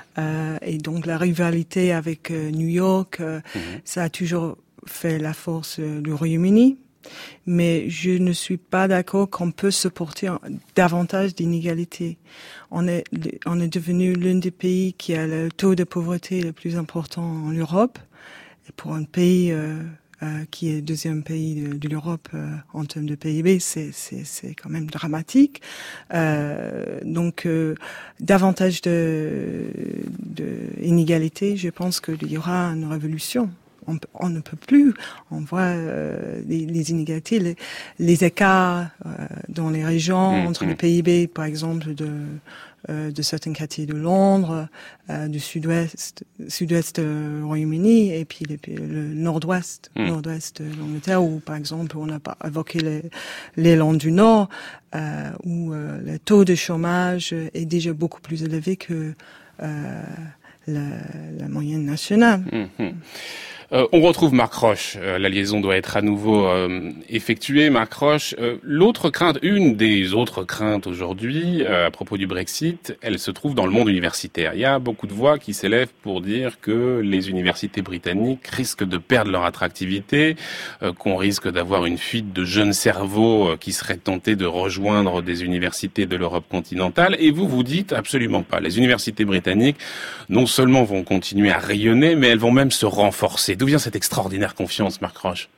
et donc la rivalité avec New York, ça a toujours fait la force du Royaume-Uni. Mais je ne suis pas d'accord qu'on peut supporter davantage d'inégalités. On est devenu l'un des pays qui a le taux de pauvreté le plus important en Europe. Et pour un pays qui est le deuxième pays de l'Europe en termes de PIB, c'est quand même dramatique. Donc, davantage de inégalités, je pense qu'il y aura une révolution. On ne peut plus. On voit les inégalités, les écarts dans les régions entre le PIB, par exemple, de certains quartiers de Londres, du sud-ouest du Royaume-Uni, et puis le nord-ouest de l'Angleterre, où, par exemple, on a évoqué l'Irlande du Nord, où le taux de chômage est déjà beaucoup plus élevé que la moyenne nationale. On retrouve Marc Roche. La liaison doit être à nouveau effectuée. Marc Roche, une des autres craintes aujourd'hui à propos du Brexit, elle se trouve dans le monde universitaire. Il y a beaucoup de voix qui s'élèvent pour dire que les universités britanniques risquent de perdre leur attractivité, qu'on risque d'avoir une fuite de jeunes cerveaux qui seraient tentés de rejoindre des universités de l'Europe continentale. Et vous dites absolument pas. Les universités britanniques, non seulement vont continuer à rayonner, mais elles vont même se renforcer. D'où vient cette extraordinaire confiance, Marc Roche?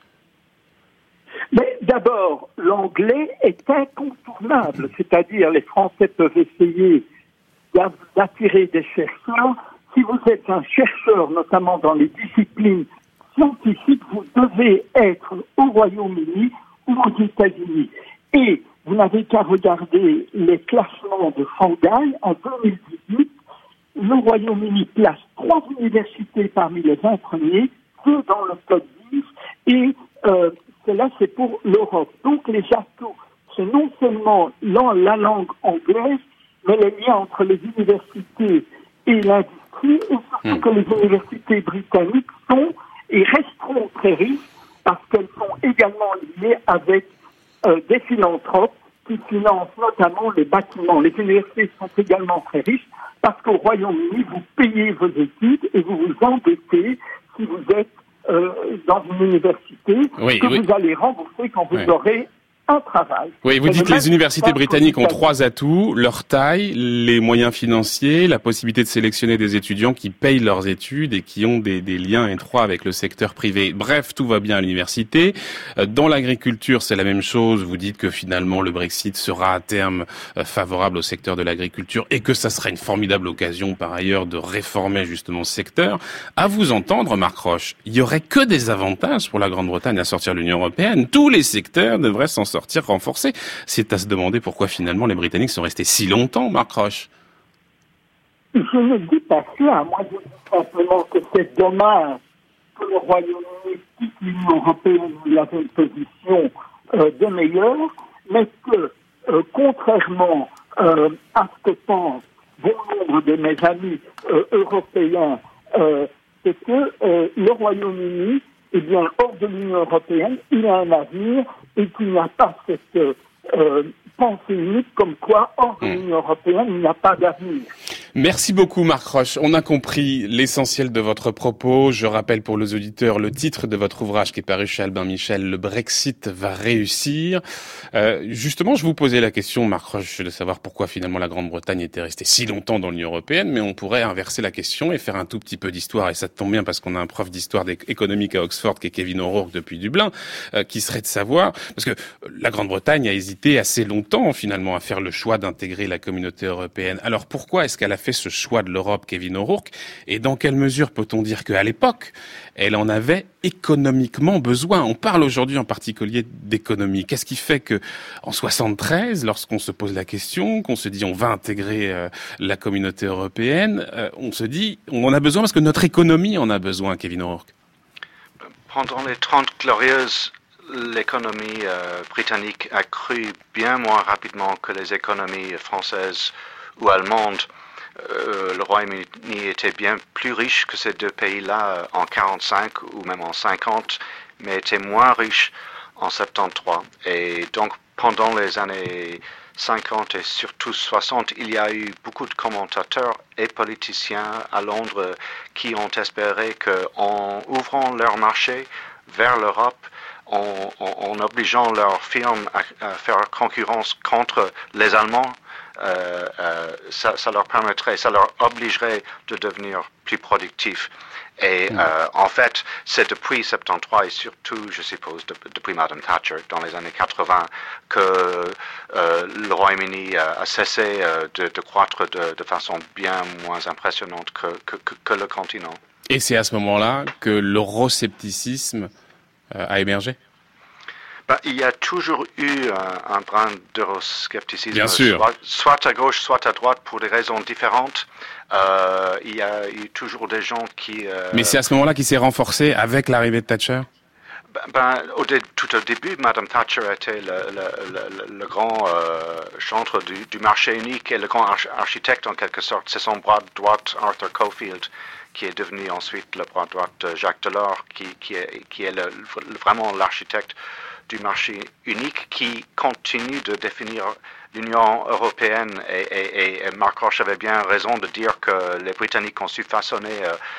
Mais d'abord, l'anglais est incontournable, c'est-à-dire les Français peuvent essayer d'attirer des chercheurs. Si vous êtes un chercheur, notamment dans les disciplines scientifiques, vous devez être au Royaume-Uni ou aux États-Unis. Et vous n'avez qu'à regarder les classements de Shanghai en 2018. Le Royaume-Uni place 3 universités parmi les 20 premiers, 2 dans le top 10, et cela c'est pour l'Europe. Donc les atouts, c'est non seulement la langue anglaise, mais les liens entre les universités et l'industrie, et surtout que les universités britanniques sont et resteront très riches, parce qu'elles sont également liées avec des philanthropes qui financent notamment les bâtiments. Les universités sont également très riches, parce qu'au Royaume-Uni, vous payez vos études et vous vous endettez si vous êtes dans une université, vous allez rembourser quand vous aurez un travail. Oui, vous dites que les universités britanniques ont 3 atouts, leur taille, les moyens financiers, la possibilité de sélectionner des étudiants qui payent leurs études et qui ont des liens étroits avec le secteur privé. Bref, tout va bien à l'université. Dans l'agriculture, c'est la même chose. Vous dites que finalement le Brexit sera à terme favorable au secteur de l'agriculture et que ça serait une formidable occasion par ailleurs de réformer justement ce secteur. À vous entendre, Marc Roche, il y aurait que des avantages pour la Grande-Bretagne à sortir de l'Union européenne. Tous les secteurs devraient s'en sortir renforcés. C'est à se demander pourquoi finalement les Britanniques sont restés si longtemps, Marc Roche. Je ne dis pas ça. Moi, je dis simplement que c'est dommage que le Royaume-Uni quitte l'Union européenne où il avait une position de meilleure, mais que, contrairement à ce que pensent bon nombre de mes amis européens, c'est que le Royaume-Uni, eh bien, hors de l'Union européenne, il a un avenir et qu'il n'y a pas cette pensée unique comme quoi, hors de l'Union européenne, il n'y a pas d'avenir. Merci beaucoup Marc Roche. On a compris l'essentiel de votre propos. Je rappelle pour les auditeurs le titre de votre ouvrage qui est paru chez Albin Michel, Le Brexit va réussir. Justement, je vous posais la question, Marc Roche, de savoir pourquoi finalement la Grande-Bretagne était restée si longtemps dans l'Union européenne, mais on pourrait inverser la question et faire un tout petit peu d'histoire. Et ça tombe bien parce qu'on a un prof d'histoire économique à Oxford qui est Kevin O'Rourke depuis Dublin, qui serait de savoir, parce que la Grande-Bretagne a hésité assez longtemps finalement à faire le choix d'intégrer la communauté européenne. Alors pourquoi est-ce qu'elle a fait ce choix de l'Europe, Kevin O'Rourke, et dans quelle mesure peut-on dire qu'à l'époque, elle en avait économiquement besoin? On parle aujourd'hui en particulier d'économie. Qu'est-ce qui fait que, en 73, lorsqu'on se pose la question, qu'on se dit on va intégrer la communauté européenne, on se dit on en a besoin parce que notre économie en a besoin, Kevin O'Rourke? Pendant les 30 glorieuses, l'économie britannique a cru bien moins rapidement que les économies françaises ou allemandes. Le Royaume-Uni était bien plus riche que ces deux pays-là en 45 ou même en 50, mais était moins riche en 73. Et donc, pendant les années 50 et surtout 60, il y a eu beaucoup de commentateurs et politiciens à Londres qui ont espéré qu'en ouvrant leur marché vers l'Europe, en obligeant leurs firmes à faire concurrence contre les Allemands, ça leur permettrait, ça leur obligerait de devenir plus productifs. Et en fait, c'est depuis 73 et surtout, je suppose, depuis Madame Thatcher, dans les années 80, que le Royaume-Uni a cessé de croître de façon bien moins impressionnante que le continent. Et c'est à ce moment-là que l'euroscepticisme a émergé? Il y a toujours eu un brin d'euroscepticisme, bien sûr. Soit à gauche, soit à droite, pour des raisons différentes. Il y a eu toujours des gens qui... Mais c'est à ce moment-là qu'il s'est renforcé avec l'arrivée de Thatcher? Tout au début, Madame Thatcher était le grand chantre du marché unique et le grand architecte en quelque sorte. C'est son bras droit, Arthur Cockfield, qui est devenu ensuite le bras droit de Jacques Delors, qui est vraiment l'architecte du marché unique, qui continue de définir l'Union européenne. Et Mark Roche avait bien raison de dire que les Britanniques ont su façonner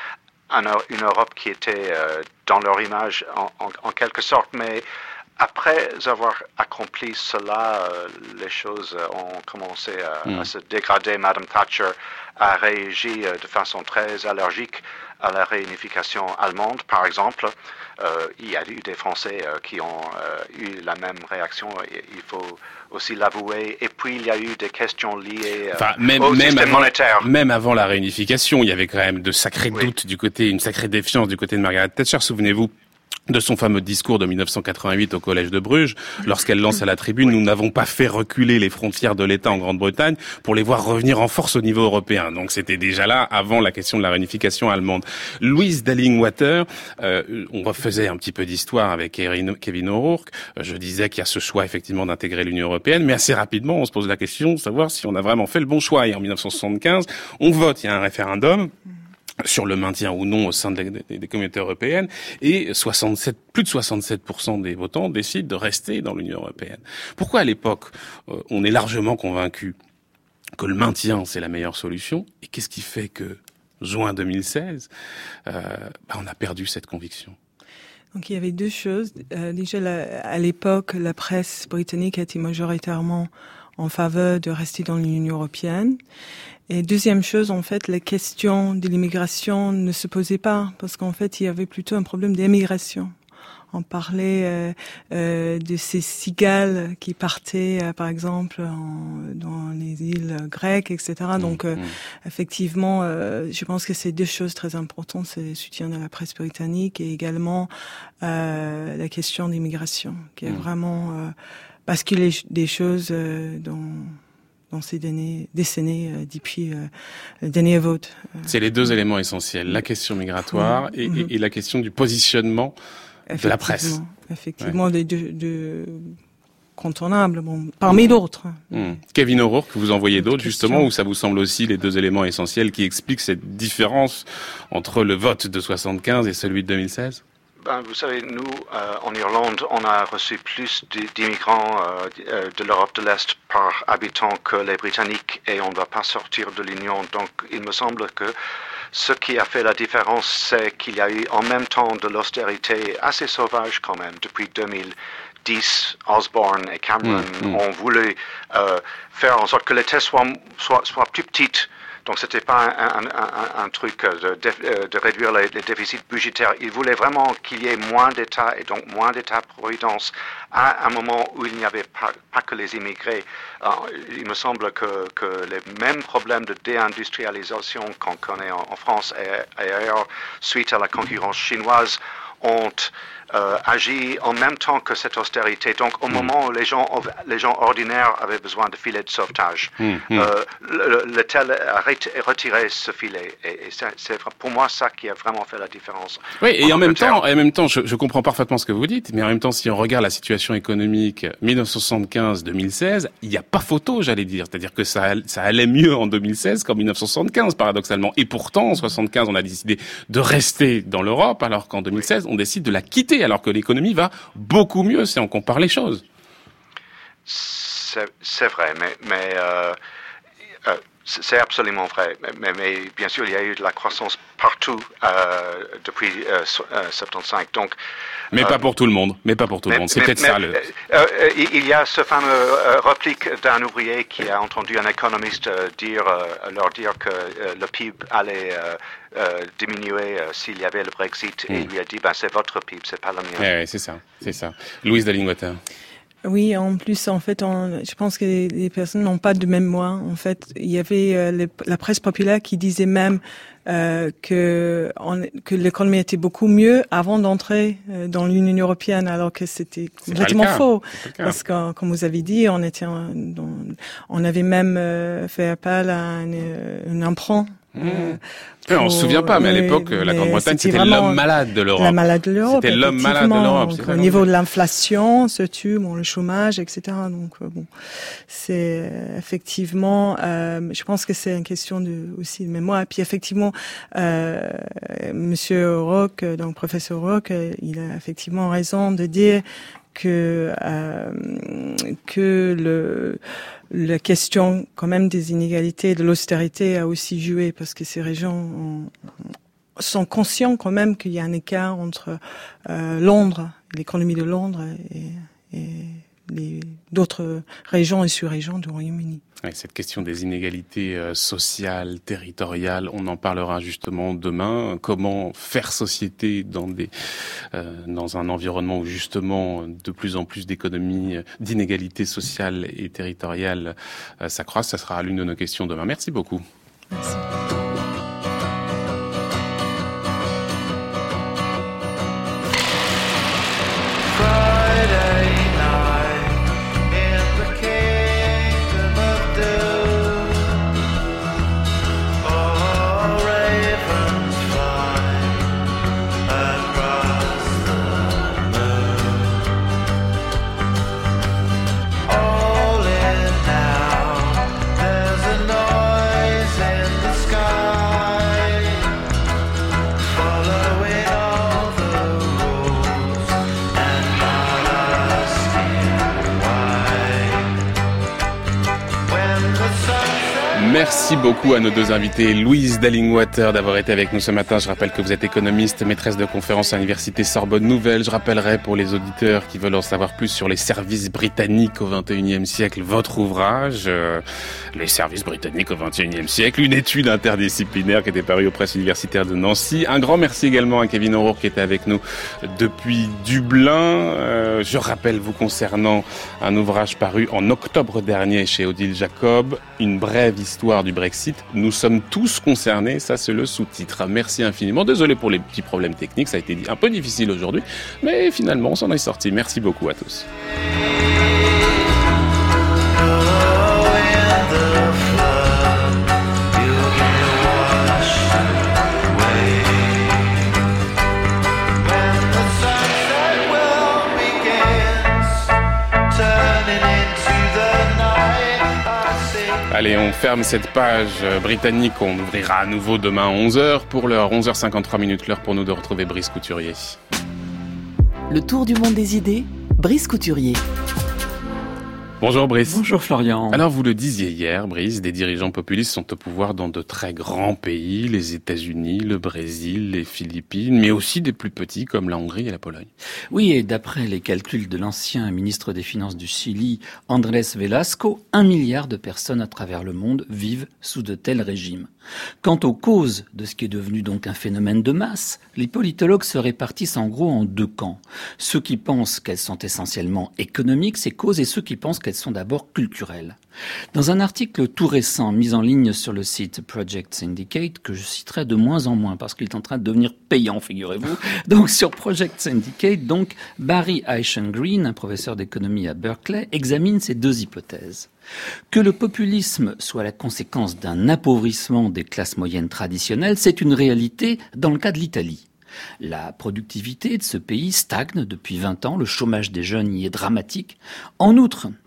une Europe qui était dans leur image en quelque sorte, mais après avoir accompli cela, les choses ont commencé à se dégrader. Madame Thatcher a réagi de façon très allergique à la réunification allemande, par exemple. Il y a eu des Français qui ont eu la même réaction, il faut aussi l'avouer. Et puis, il y a eu des questions liées au système monétaire. Même avant la réunification, il y avait quand même de sacrés doutes une sacrée défiance du côté de Margaret Thatcher. Souvenez-vous de son fameux discours de 1988 au Collège de Bruges, lorsqu'elle lance à la tribune « Nous n'avons pas fait reculer les frontières de l'État en Grande-Bretagne pour les voir revenir en force au niveau européen ». Donc c'était déjà là, avant la question de la réunification allemande. Louise Dallingwater, on refaisait un petit peu d'histoire avec Kevin O'Rourke. Je disais qu'il y a ce choix effectivement d'intégrer l'Union européenne, mais assez rapidement on se pose la question de savoir si on a vraiment fait le bon choix. Et en 1975, on vote, il y a un référendum sur le maintien ou non au sein des communautés européennes, et plus de 67% des votants décident de rester dans l'Union européenne. Pourquoi à l'époque, on est largement convaincu que le maintien, c'est la meilleure solution, et qu'est-ce qui fait que, juin 2016, on a perdu cette conviction? Donc il y avait deux choses. Déjà, à l'époque, la presse britannique était majoritairement en faveur de rester dans l'Union européenne. Et deuxième chose, en fait, la question de l'immigration ne se posait pas, parce qu'en fait, il y avait plutôt un problème d'émigration. On parlait de ces cigales qui partaient, par exemple, dans les îles grecques, etc. Donc, effectivement, je pense que c'est deux choses très importantes, c'est le soutien de la presse britannique et également la question d'immigration, qui est vraiment basculé des choses dans ces décennies depuis le dernier vote. C'est les deux éléments essentiels, la question migratoire et la question du positionnement de la presse. Effectivement, des deux contournables, parmi d'autres. Kevin O'Rourke, vous en voyez d'autres justement, où ça vous semble aussi les deux éléments essentiels qui expliquent cette différence entre le vote de 75 et celui de 2016? Vous savez, nous, en Irlande, on a reçu plus d'immigrants de l'Europe de l'Est par habitant que les Britanniques, et on ne va pas sortir de l'Union. Donc, il me semble que ce qui a fait la différence, c'est qu'il y a eu en même temps de l'austérité assez sauvage quand même. Depuis 2010, Osborne et Cameron ont voulu faire en sorte que les tests soient plus petites. Donc, c'était pas un truc de réduire les déficits budgétaires. Ils voulaient vraiment qu'il y ait moins d'État et donc moins d'État-providence à un moment où il n'y avait pas que les immigrés. Il me semble que les mêmes problèmes de déindustrialisation qu'on connaît en France et ailleurs, suite à la concurrence chinoise, ont agi en même temps que cette austérité. Donc, au moment où les gens ordinaires avaient besoin de filets de sauvetage, l'État a retiré ce filet. Et c'est pour moi ça qui a vraiment fait la différence. Oui, et en même temps, je comprends parfaitement ce que vous dites, mais en même temps, si on regarde la situation économique 1975-2016, il n'y a pas photo, j'allais dire. C'est-à-dire que ça allait mieux en 2016 qu'en 1975, paradoxalement. Et pourtant, en 75, on a décidé de rester dans l'Europe, alors qu'en 2016, on décide de la quitter, alors que l'économie va beaucoup mieux si on compare les choses. C'est vrai, mais c'est absolument vrai. Mais bien sûr, il y a eu de la croissance partout depuis 75. Donc, Mais pas pour tout le monde. C'est peut-être ça. Il y a ce fameux réplique d'un ouvrier qui a entendu un économiste leur dire que le PIB allait diminuer s'il y avait le Brexit, et il lui a dit c'est votre PIB, c'est pas le mien. Oui, c'est ça. Louise Dallingwater. Oui, en plus, en fait, je pense que les personnes n'ont pas de mémoire. En fait, il y avait la presse populaire qui disait même que l'économie était beaucoup mieux avant d'entrer dans l'Union européenne, alors que c'était complètement faux. Parce que, comme vous avez dit, on avait même fait appel à un emprunt. On se souvient pas, mais à l'époque, la Grande-Bretagne, c'était l'homme malade de l'Europe. La malade de l'Europe. C'était l'homme malade de l'Europe. Donc, au niveau de l'inflation, le chômage, etc. Donc, c'est effectivement, je pense que c'est une question aussi de mémoire. Et puis, effectivement, Monsieur Roque, donc professeur Roque, il a effectivement raison de dire que la question quand même des inégalités, de l'austérité a aussi joué, parce que ces régions sont conscients quand même qu'il y a un écart entre Londres, l'économie de Londres et d'autres régions et sous-régions du Royaume-Uni. Ouais, cette question des inégalités sociales, territoriales, on en parlera justement demain. Comment faire société dans un environnement où justement de plus en plus d'économies, d'inégalités sociales et territoriales s'accroissent. Ça sera l'une de nos questions demain. Merci beaucoup. Merci. Merci beaucoup à nos deux invités, Louise Dallingwater, d'avoir été avec nous ce matin. Je rappelle que vous êtes économiste, maîtresse de conférences à l'Université Sorbonne Nouvelle. Je rappellerai pour les auditeurs qui veulent en savoir plus sur les services britanniques au XXIe siècle, votre ouvrage, Les services britanniques au XXIe siècle, une étude interdisciplinaire qui était parue aux presses universitaires de Nancy. Un grand merci également à Kevin O'Rourke qui était avec nous depuis Dublin. Je rappelle vous concernant un ouvrage paru en octobre dernier chez Odile Jacob, Une brève histoire du Brexit. Nous sommes tous concernés, ça c'est le sous-titre. Merci infiniment. Désolé pour les petits problèmes techniques, ça a été un peu difficile aujourd'hui, mais finalement on s'en est sorti. Merci beaucoup à tous. Allez, on ferme cette page britannique, on ouvrira à nouveau demain à 11h. Pour l'heure, 11h53, l'heure pour nous de retrouver Brice Couturier. Le tour du monde des idées, Brice Couturier. Bonjour Brice. Bonjour Florian. Alors vous le disiez hier, Brice, des dirigeants populistes sont au pouvoir dans de très grands pays, les États-Unis, le Brésil, les Philippines, mais aussi des plus petits comme la Hongrie et la Pologne. Oui, et d'après les calculs de l'ancien ministre des Finances du Chili, Andrés Velasco, 1 milliard de personnes à travers le monde vivent sous de tels régimes. Quant aux causes de ce qui est devenu donc un phénomène de masse, les politologues se répartissent en gros en deux camps. Ceux qui pensent qu'elles sont essentiellement économiques, ces causes, et ceux qui pensent qu'elles sont d'abord culturelles. Dans un article tout récent mis en ligne sur le site Project Syndicate, que je citerai de moins en moins parce qu'il est en train de devenir payant, figurez-vous. Donc sur Project Syndicate, donc Barry Eichengreen, un professeur d'économie à Berkeley, examine ces deux hypothèses. Que le populisme soit la conséquence d'un appauvrissement des classes moyennes traditionnelles, c'est une réalité dans le cas de l'Italie. La productivité de ce pays stagne depuis 20 ans, le chômage des jeunes y est dramatique. En outre,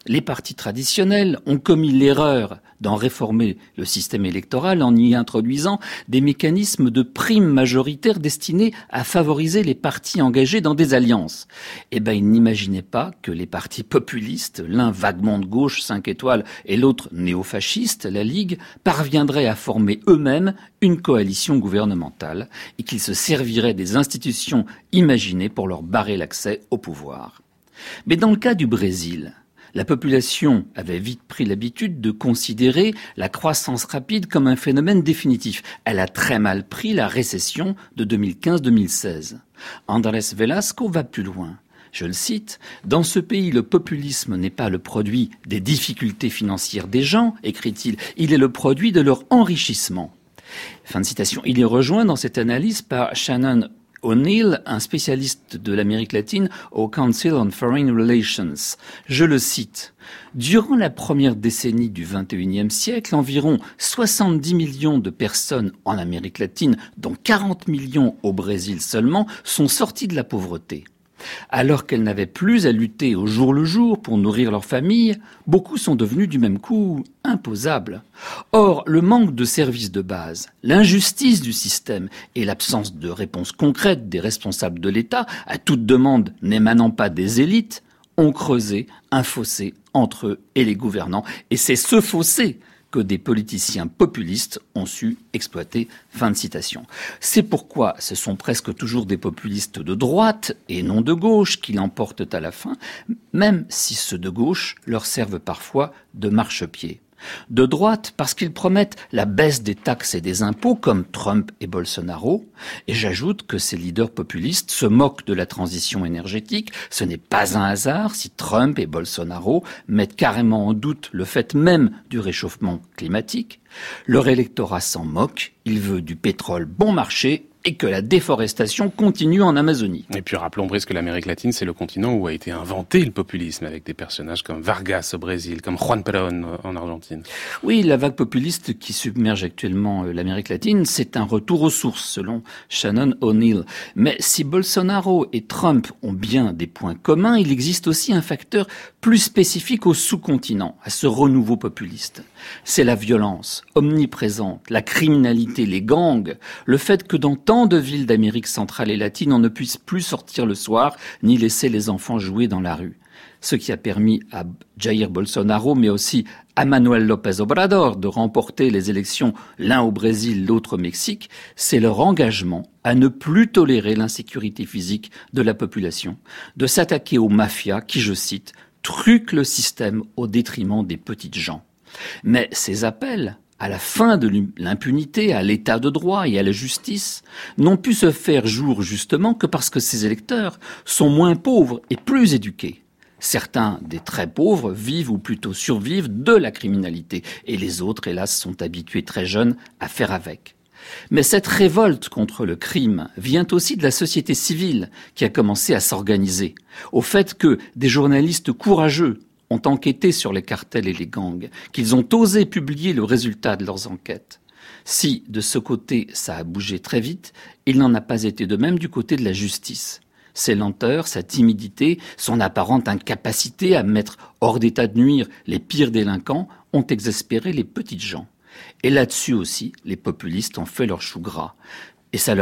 Les partis traditionnels ont commis l'erreur d'en réformer le système électoral en y introduisant des mécanismes de primes majoritaires destinés à favoriser les partis engagés dans des alliances. Ils n'imaginaient pas que les partis populistes, l'un vaguement de gauche, 5 étoiles, et l'autre néofasciste, la Ligue, parviendraient à former eux-mêmes une coalition gouvernementale et qu'ils se serviraient des institutions imaginées pour leur barrer l'accès au pouvoir. Mais dans le cas du Brésil, la population avait vite pris l'habitude de considérer la croissance rapide comme un phénomène définitif. Elle a très mal pris la récession de 2015-2016. Andrés Velasco va plus loin. Je le cite, « Dans ce pays, le populisme n'est pas le produit des difficultés financières des gens, écrit-il, il est le produit de leur enrichissement. » Fin de citation. Il est rejoint dans cette analyse par Shannon O'Neill, un spécialiste de l'Amérique latine au Council on Foreign Relations. Je le cite. « Durant la première décennie du XXIe siècle, environ 70 millions de personnes en Amérique latine, dont 40 millions au Brésil seulement, sont sorties de la pauvreté. Alors qu'elles n'avaient plus à lutter au jour le jour pour nourrir leur famille, beaucoup sont devenus du même coup imposables. Or, le manque de services de base, l'injustice du système et l'absence de réponse concrète des responsables de l'État à toute demande n'émanant pas des élites ont creusé un fossé entre eux et les gouvernants. Et c'est ce fossé que des politiciens populistes ont su exploiter. Fin de citation. C'est pourquoi ce sont presque toujours des populistes de droite et non de gauche qui l'emportent à la fin, même si ceux de gauche leur servent parfois de marchepied. De droite parce qu'ils promettent la baisse des taxes et des impôts comme Trump et Bolsonaro. Et j'ajoute que ces leaders populistes se moquent de la transition énergétique. Ce n'est pas un hasard si Trump et Bolsonaro mettent carrément en doute le fait même du réchauffement climatique. Leur électorat s'en moque. Il veut du pétrole bon marché et que la déforestation continue en Amazonie. Et puis rappelons, Brice, que l'Amérique latine, c'est le continent où a été inventé le populisme, avec des personnages comme Vargas au Brésil, comme Juan Perón en Argentine. Oui, la vague populiste qui submerge actuellement l'Amérique latine, c'est un retour aux sources, selon Shannon O'Neill. Mais si Bolsonaro et Trump ont bien des points communs, il existe aussi un facteur plus spécifique au sous-continent, à ce renouveau populiste. C'est la violence omniprésente, la criminalité, les gangs, le fait que dans tant de villes d'Amérique centrale et latine, on ne puisse plus sortir le soir ni laisser les enfants jouer dans la rue. Ce qui a permis à Jair Bolsonaro, mais aussi à Manuel López Obrador de remporter les élections, l'un au Brésil, l'autre au Mexique, c'est leur engagement à ne plus tolérer l'insécurité physique de la population, de s'attaquer aux mafias qui, je cite, truquent le système au détriment des petites gens. Mais ces appels à la fin de l'impunité, à l'état de droit et à la justice, n'ont pu se faire jour justement que parce que ces électeurs sont moins pauvres et plus éduqués. Certains des très pauvres vivent ou plutôt survivent de la criminalité et les autres, hélas, sont habitués très jeunes à faire avec. Mais cette révolte contre le crime vient aussi de la société civile qui a commencé à s'organiser, au fait que des journalistes courageux ont enquêté sur les cartels et les gangs, qu'ils ont osé publier le résultat de leurs enquêtes. Si, de ce côté, ça a bougé très vite, il n'en a pas été de même du côté de la justice. Ses lenteurs, sa timidité, son apparente incapacité à mettre hors d'état de nuire les pires délinquants ont exaspéré les petites gens. Et là-dessus aussi, les populistes ont fait leur chou gras. Et cela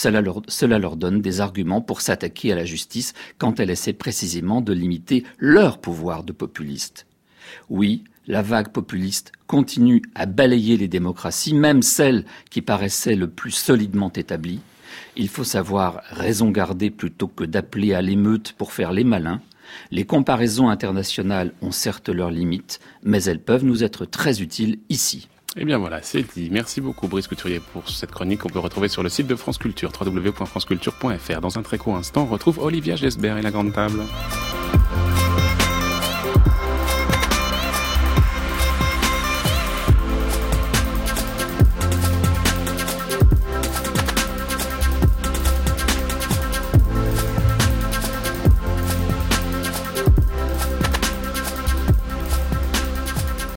leur donne des arguments pour s'attaquer à la justice quand elle essaie précisément de limiter leur pouvoir de populiste. Oui, la vague populiste continue à balayer les démocraties, même celles qui paraissaient le plus solidement établies. Il faut savoir raison garder plutôt que d'appeler à l'émeute pour faire les malins. Les comparaisons internationales ont certes leurs limites, mais elles peuvent nous être très utiles ici. Eh bien voilà, c'est dit. Merci beaucoup Brice Couturier pour cette chronique qu'on peut retrouver sur le site de France Culture, www.franceculture.fr. Dans un très court instant, on retrouve Olivia Gesbert et la Grande Table.